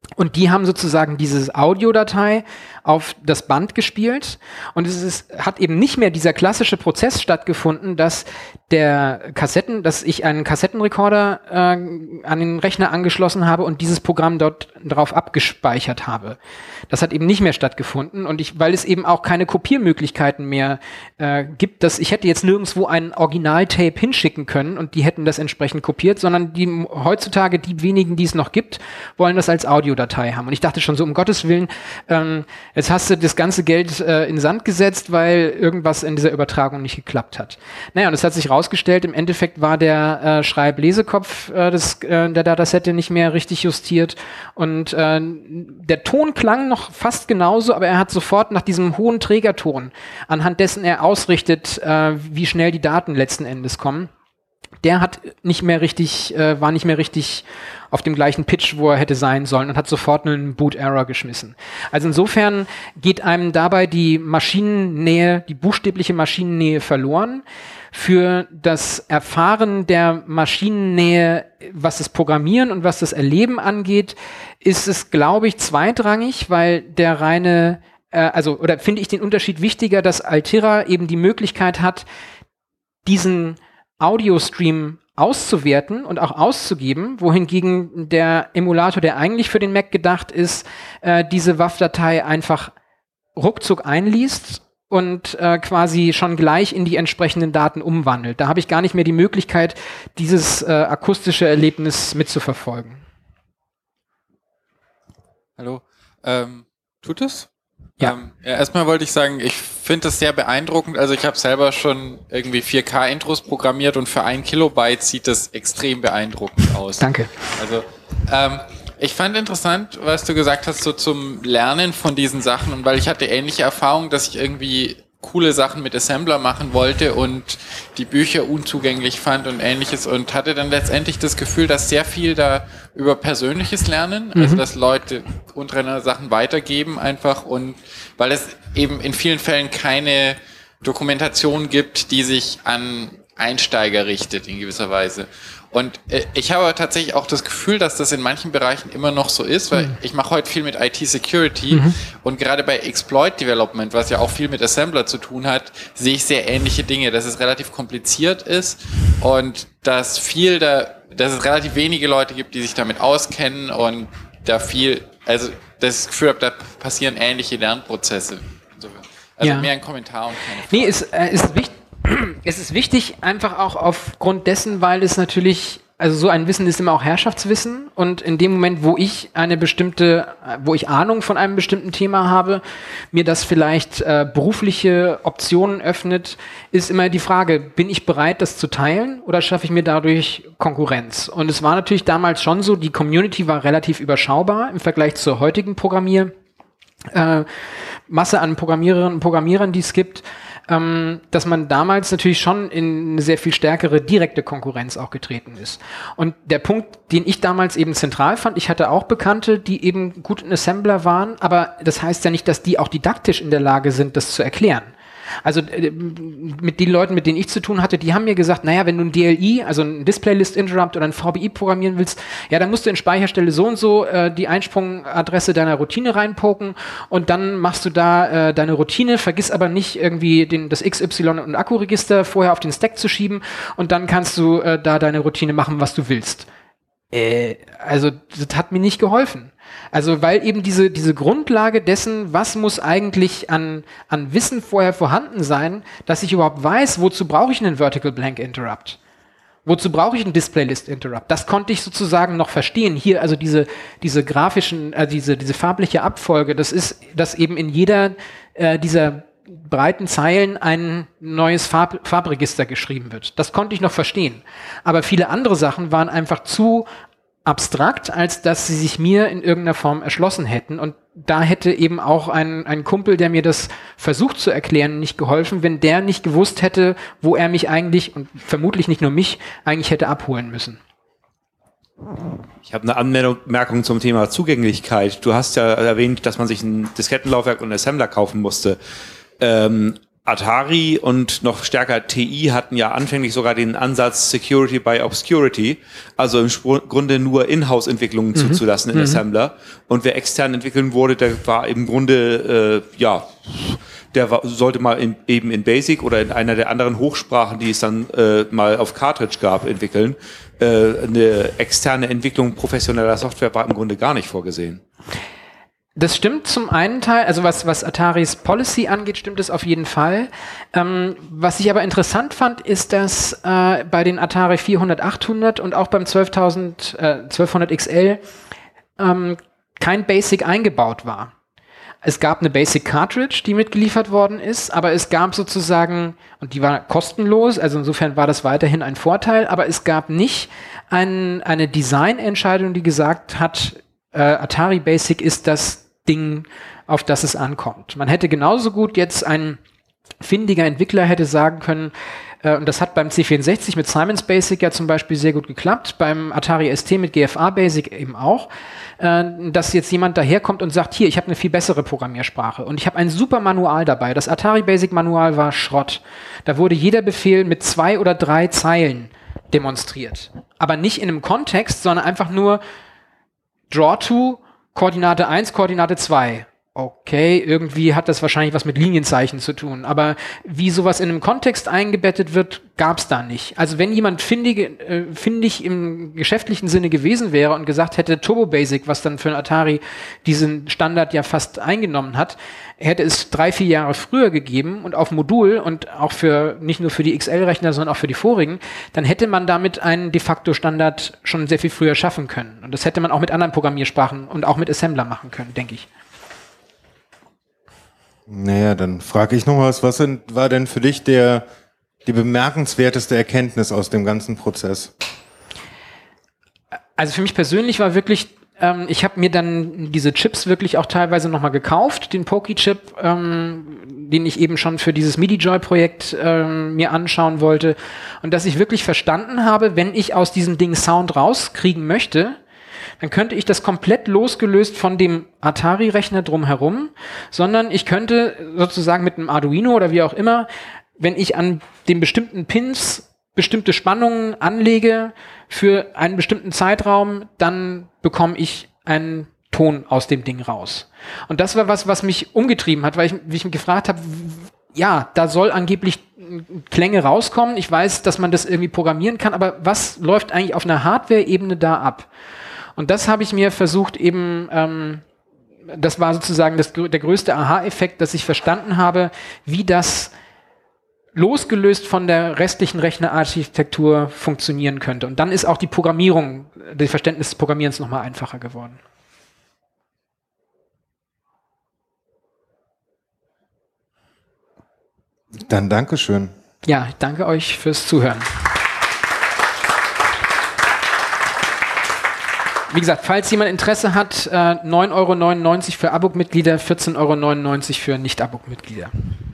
Und die haben sozusagen diese Audiodatei auf das Band gespielt und hat eben nicht mehr dieser klassische Prozess stattgefunden, dass ich einen Kassettenrekorder an den Rechner angeschlossen habe und dieses Programm dort drauf abgespeichert habe. Das hat eben nicht mehr stattgefunden und weil es eben auch keine Kopiermöglichkeiten mehr gibt, dass ich hätte jetzt nirgendwo ein Originaltape hinschicken können und die hätten das entsprechend kopiert, sondern heutzutage die wenigen, die es noch gibt, wollen das als Audiodatei haben. Und ich dachte schon so, um Gottes Willen, jetzt hast du das ganze Geld in Sand gesetzt, weil irgendwas in dieser Übertragung nicht geklappt hat. Naja, und es hat sich rausgestellt, im Endeffekt war der Schreib-Lesekopf der Datasette nicht mehr richtig justiert und der Ton klang noch fast genauso, aber er hat sofort nach diesem hohen Trägerton, anhand dessen er ausrichtet, wie schnell die Daten letzten Endes kommen, der hat war nicht mehr richtig auf dem gleichen Pitch, wo er hätte sein sollen und hat sofort einen Boot-Error geschmissen. Also insofern geht einem dabei die Maschinennähe, die buchstäbliche Maschinennähe verloren. Für das Erfahren der Maschinennähe, was das Programmieren und was das Erleben angeht, ist es, glaube ich, zweitrangig, weil oder finde ich den Unterschied wichtiger, dass Altera eben die Möglichkeit hat, diesen Audio-Stream auszuwerten und auch auszugeben, wohingegen der Emulator, der eigentlich für den Mac gedacht ist, diese WAV-Datei einfach ruckzuck einliest und quasi schon gleich in die entsprechenden Daten umwandelt. Da habe ich gar nicht mehr die Möglichkeit, dieses akustische Erlebnis mitzuverfolgen. Hallo, tut es? Ja. Erstmal wollte ich sagen, ich finde das sehr beeindruckend. Also ich habe selber schon irgendwie 4K-Intros programmiert und für 1 Kilobyte sieht das extrem beeindruckend aus. Danke. Also ich fand interessant, was du gesagt hast, so zum Lernen von diesen Sachen, und weil ich hatte ähnliche Erfahrungen, dass ich irgendwie coole Sachen mit Assembler machen wollte und die Bücher unzugänglich fand und ähnliches, und hatte dann letztendlich das Gefühl, dass sehr viel da über persönliches Lernen, also dass Leute untereinander Sachen weitergeben einfach, und weil es eben in vielen Fällen keine Dokumentation gibt, die sich an Einsteiger richtet in gewisser Weise. Und ich habe tatsächlich auch das Gefühl, dass das in manchen Bereichen immer noch so ist, weil ich mache heute viel mit IT-Security und gerade bei Exploit-Development, was ja auch viel mit Assembler zu tun hat, sehe ich sehr ähnliche Dinge, dass es relativ kompliziert ist und dass es relativ wenige Leute gibt, die sich damit auskennen und also das Gefühl habe, da passieren ähnliche Lernprozesse. Also mehr ein Kommentar und keine Frage. Nee, ist wichtig. Es ist wichtig, einfach auch aufgrund dessen, weil es natürlich, also so ein Wissen ist immer auch Herrschaftswissen, und in dem Moment, wo ich Ahnung von einem bestimmten Thema habe, mir das vielleicht berufliche Optionen öffnet, ist immer die Frage, bin ich bereit, das zu teilen, oder schaffe ich mir dadurch Konkurrenz? Und es war natürlich damals schon so, die Community war relativ überschaubar im Vergleich zur heutigen Masse an Programmiererinnen und Programmierern, die es gibt, dass man damals natürlich schon in eine sehr viel stärkere direkte Konkurrenz auch getreten ist. Und der Punkt, den ich damals eben zentral fand, ich hatte auch Bekannte, die eben gut in Assembler waren, aber das heißt ja nicht, dass die auch didaktisch in der Lage sind, das zu erklären. Also mit den Leuten, mit denen ich zu tun hatte, die haben mir gesagt, naja, wenn du ein DLI, also ein Display List Interrupt oder ein VBI programmieren willst, ja, dann musst du in Speicherstelle so und so die Einsprungadresse deiner Routine reinpoken und dann machst du da deine Routine, vergiss aber nicht irgendwie das XY und Akkuregister vorher auf den Stack zu schieben, und dann kannst du da deine Routine machen, was du willst. Also das hat mir nicht geholfen. Also weil eben diese Grundlage dessen, was muss eigentlich an Wissen vorher vorhanden sein, dass ich überhaupt weiß, wozu brauche ich einen Vertical Blank Interrupt? Wozu brauche ich einen Display List Interrupt? Das konnte ich sozusagen noch verstehen. Hier also diese grafischen, diese farbliche Abfolge, das ist, dass eben in jeder dieser breiten Zeilen ein neues Farbregister geschrieben wird. Das konnte ich noch verstehen. Aber viele andere Sachen waren einfach zu abstrakt, als dass sie sich mir in irgendeiner Form erschlossen hätten. Und da hätte eben auch ein Kumpel, der mir das versucht zu erklären, nicht geholfen, wenn der nicht gewusst hätte, wo er mich eigentlich, und vermutlich nicht nur mich, eigentlich hätte abholen müssen. Ich habe eine Anmerkung zum Thema Zugänglichkeit. Du hast ja erwähnt, dass man sich ein Diskettenlaufwerk und einen Assembler kaufen musste. Atari und noch stärker TI hatten ja anfänglich sogar den Ansatz Security by Obscurity, also im Grunde nur Inhouse-Entwicklungen zuzulassen in Assembler. Und wer extern entwickeln wurde, der war im Grunde, sollte mal eben in Basic oder in einer der anderen Hochsprachen, die es dann mal auf Cartridge gab, entwickeln. Eine externe Entwicklung professioneller Software war im Grunde gar nicht vorgesehen. Das stimmt zum einen Teil, also was Ataris Policy angeht, stimmt es auf jeden Fall. Was ich aber interessant fand, ist, dass bei den Atari 400, 800 und auch beim 1200 XL kein Basic eingebaut war. Es gab eine Basic Cartridge, die mitgeliefert worden ist, aber es gab sozusagen, und die war kostenlos, also insofern war das weiterhin ein Vorteil, aber es gab nicht eine Designentscheidung, die gesagt hat, Atari Basic ist das Ding, auf das es ankommt. Man hätte genauso gut jetzt ein findiger Entwickler hätte sagen können, und das hat beim C64 mit Simon's Basic ja zum Beispiel sehr gut geklappt, beim Atari ST mit GFA Basic eben auch, dass jetzt jemand daherkommt und sagt, hier, ich habe eine viel bessere Programmiersprache und ich habe ein super Manual dabei. Das Atari Basic Manual war Schrott. Da wurde jeder Befehl mit 2 oder 3 Zeilen demonstriert. Aber nicht in einem Kontext, sondern einfach nur Draw to, Koordinate 1, Koordinate 2. Okay, irgendwie hat das wahrscheinlich was mit Linienzeichen zu tun, aber wie sowas in einem Kontext eingebettet wird, gab es da nicht. Also wenn jemand findig im geschäftlichen Sinne gewesen wäre und gesagt hätte Turbo Basic, was dann für ein Atari diesen Standard ja fast eingenommen hat, hätte es 3-4 Jahre früher gegeben und auf Modul und auch für nicht nur für die XL-Rechner, sondern auch für die vorigen, dann hätte man damit einen de facto Standard schon sehr viel früher schaffen können. Und das hätte man auch mit anderen Programmiersprachen und auch mit Assembler machen können, denke ich. Naja, dann frage ich noch was war denn für dich die bemerkenswerteste Erkenntnis aus dem ganzen Prozess? Also für mich persönlich war wirklich, ich habe mir dann diese Chips wirklich auch teilweise nochmal gekauft, den Poki-Chip, den ich eben schon für dieses MIDI-Joy-Projekt mir anschauen wollte, und dass ich wirklich verstanden habe, wenn ich aus diesem Ding Sound rauskriegen möchte, dann könnte ich das komplett losgelöst von dem Atari-Rechner drumherum, sondern ich könnte sozusagen mit einem Arduino oder wie auch immer, wenn ich an den bestimmten Pins bestimmte Spannungen anlege für einen bestimmten Zeitraum, dann bekomme ich einen Ton aus dem Ding raus. Und das war was mich umgetrieben hat, weil ich mich gefragt habe, ja, da soll angeblich Klänge rauskommen. Ich weiß, dass man das irgendwie programmieren kann, aber was läuft eigentlich auf einer Hardware-Ebene da ab? Und das habe ich mir versucht eben, das war sozusagen der größte Aha-Effekt, dass ich verstanden habe, wie das losgelöst von der restlichen Rechnerarchitektur funktionieren könnte. Und dann ist auch die Programmierung, das Verständnis des Programmierens nochmal einfacher geworden. Dann Dankeschön. Ja, ich danke euch fürs Zuhören. Wie gesagt, falls jemand Interesse hat, 9,99 € für ABUG-Mitglieder, 14,99 € für Nicht-ABUG-Mitglieder.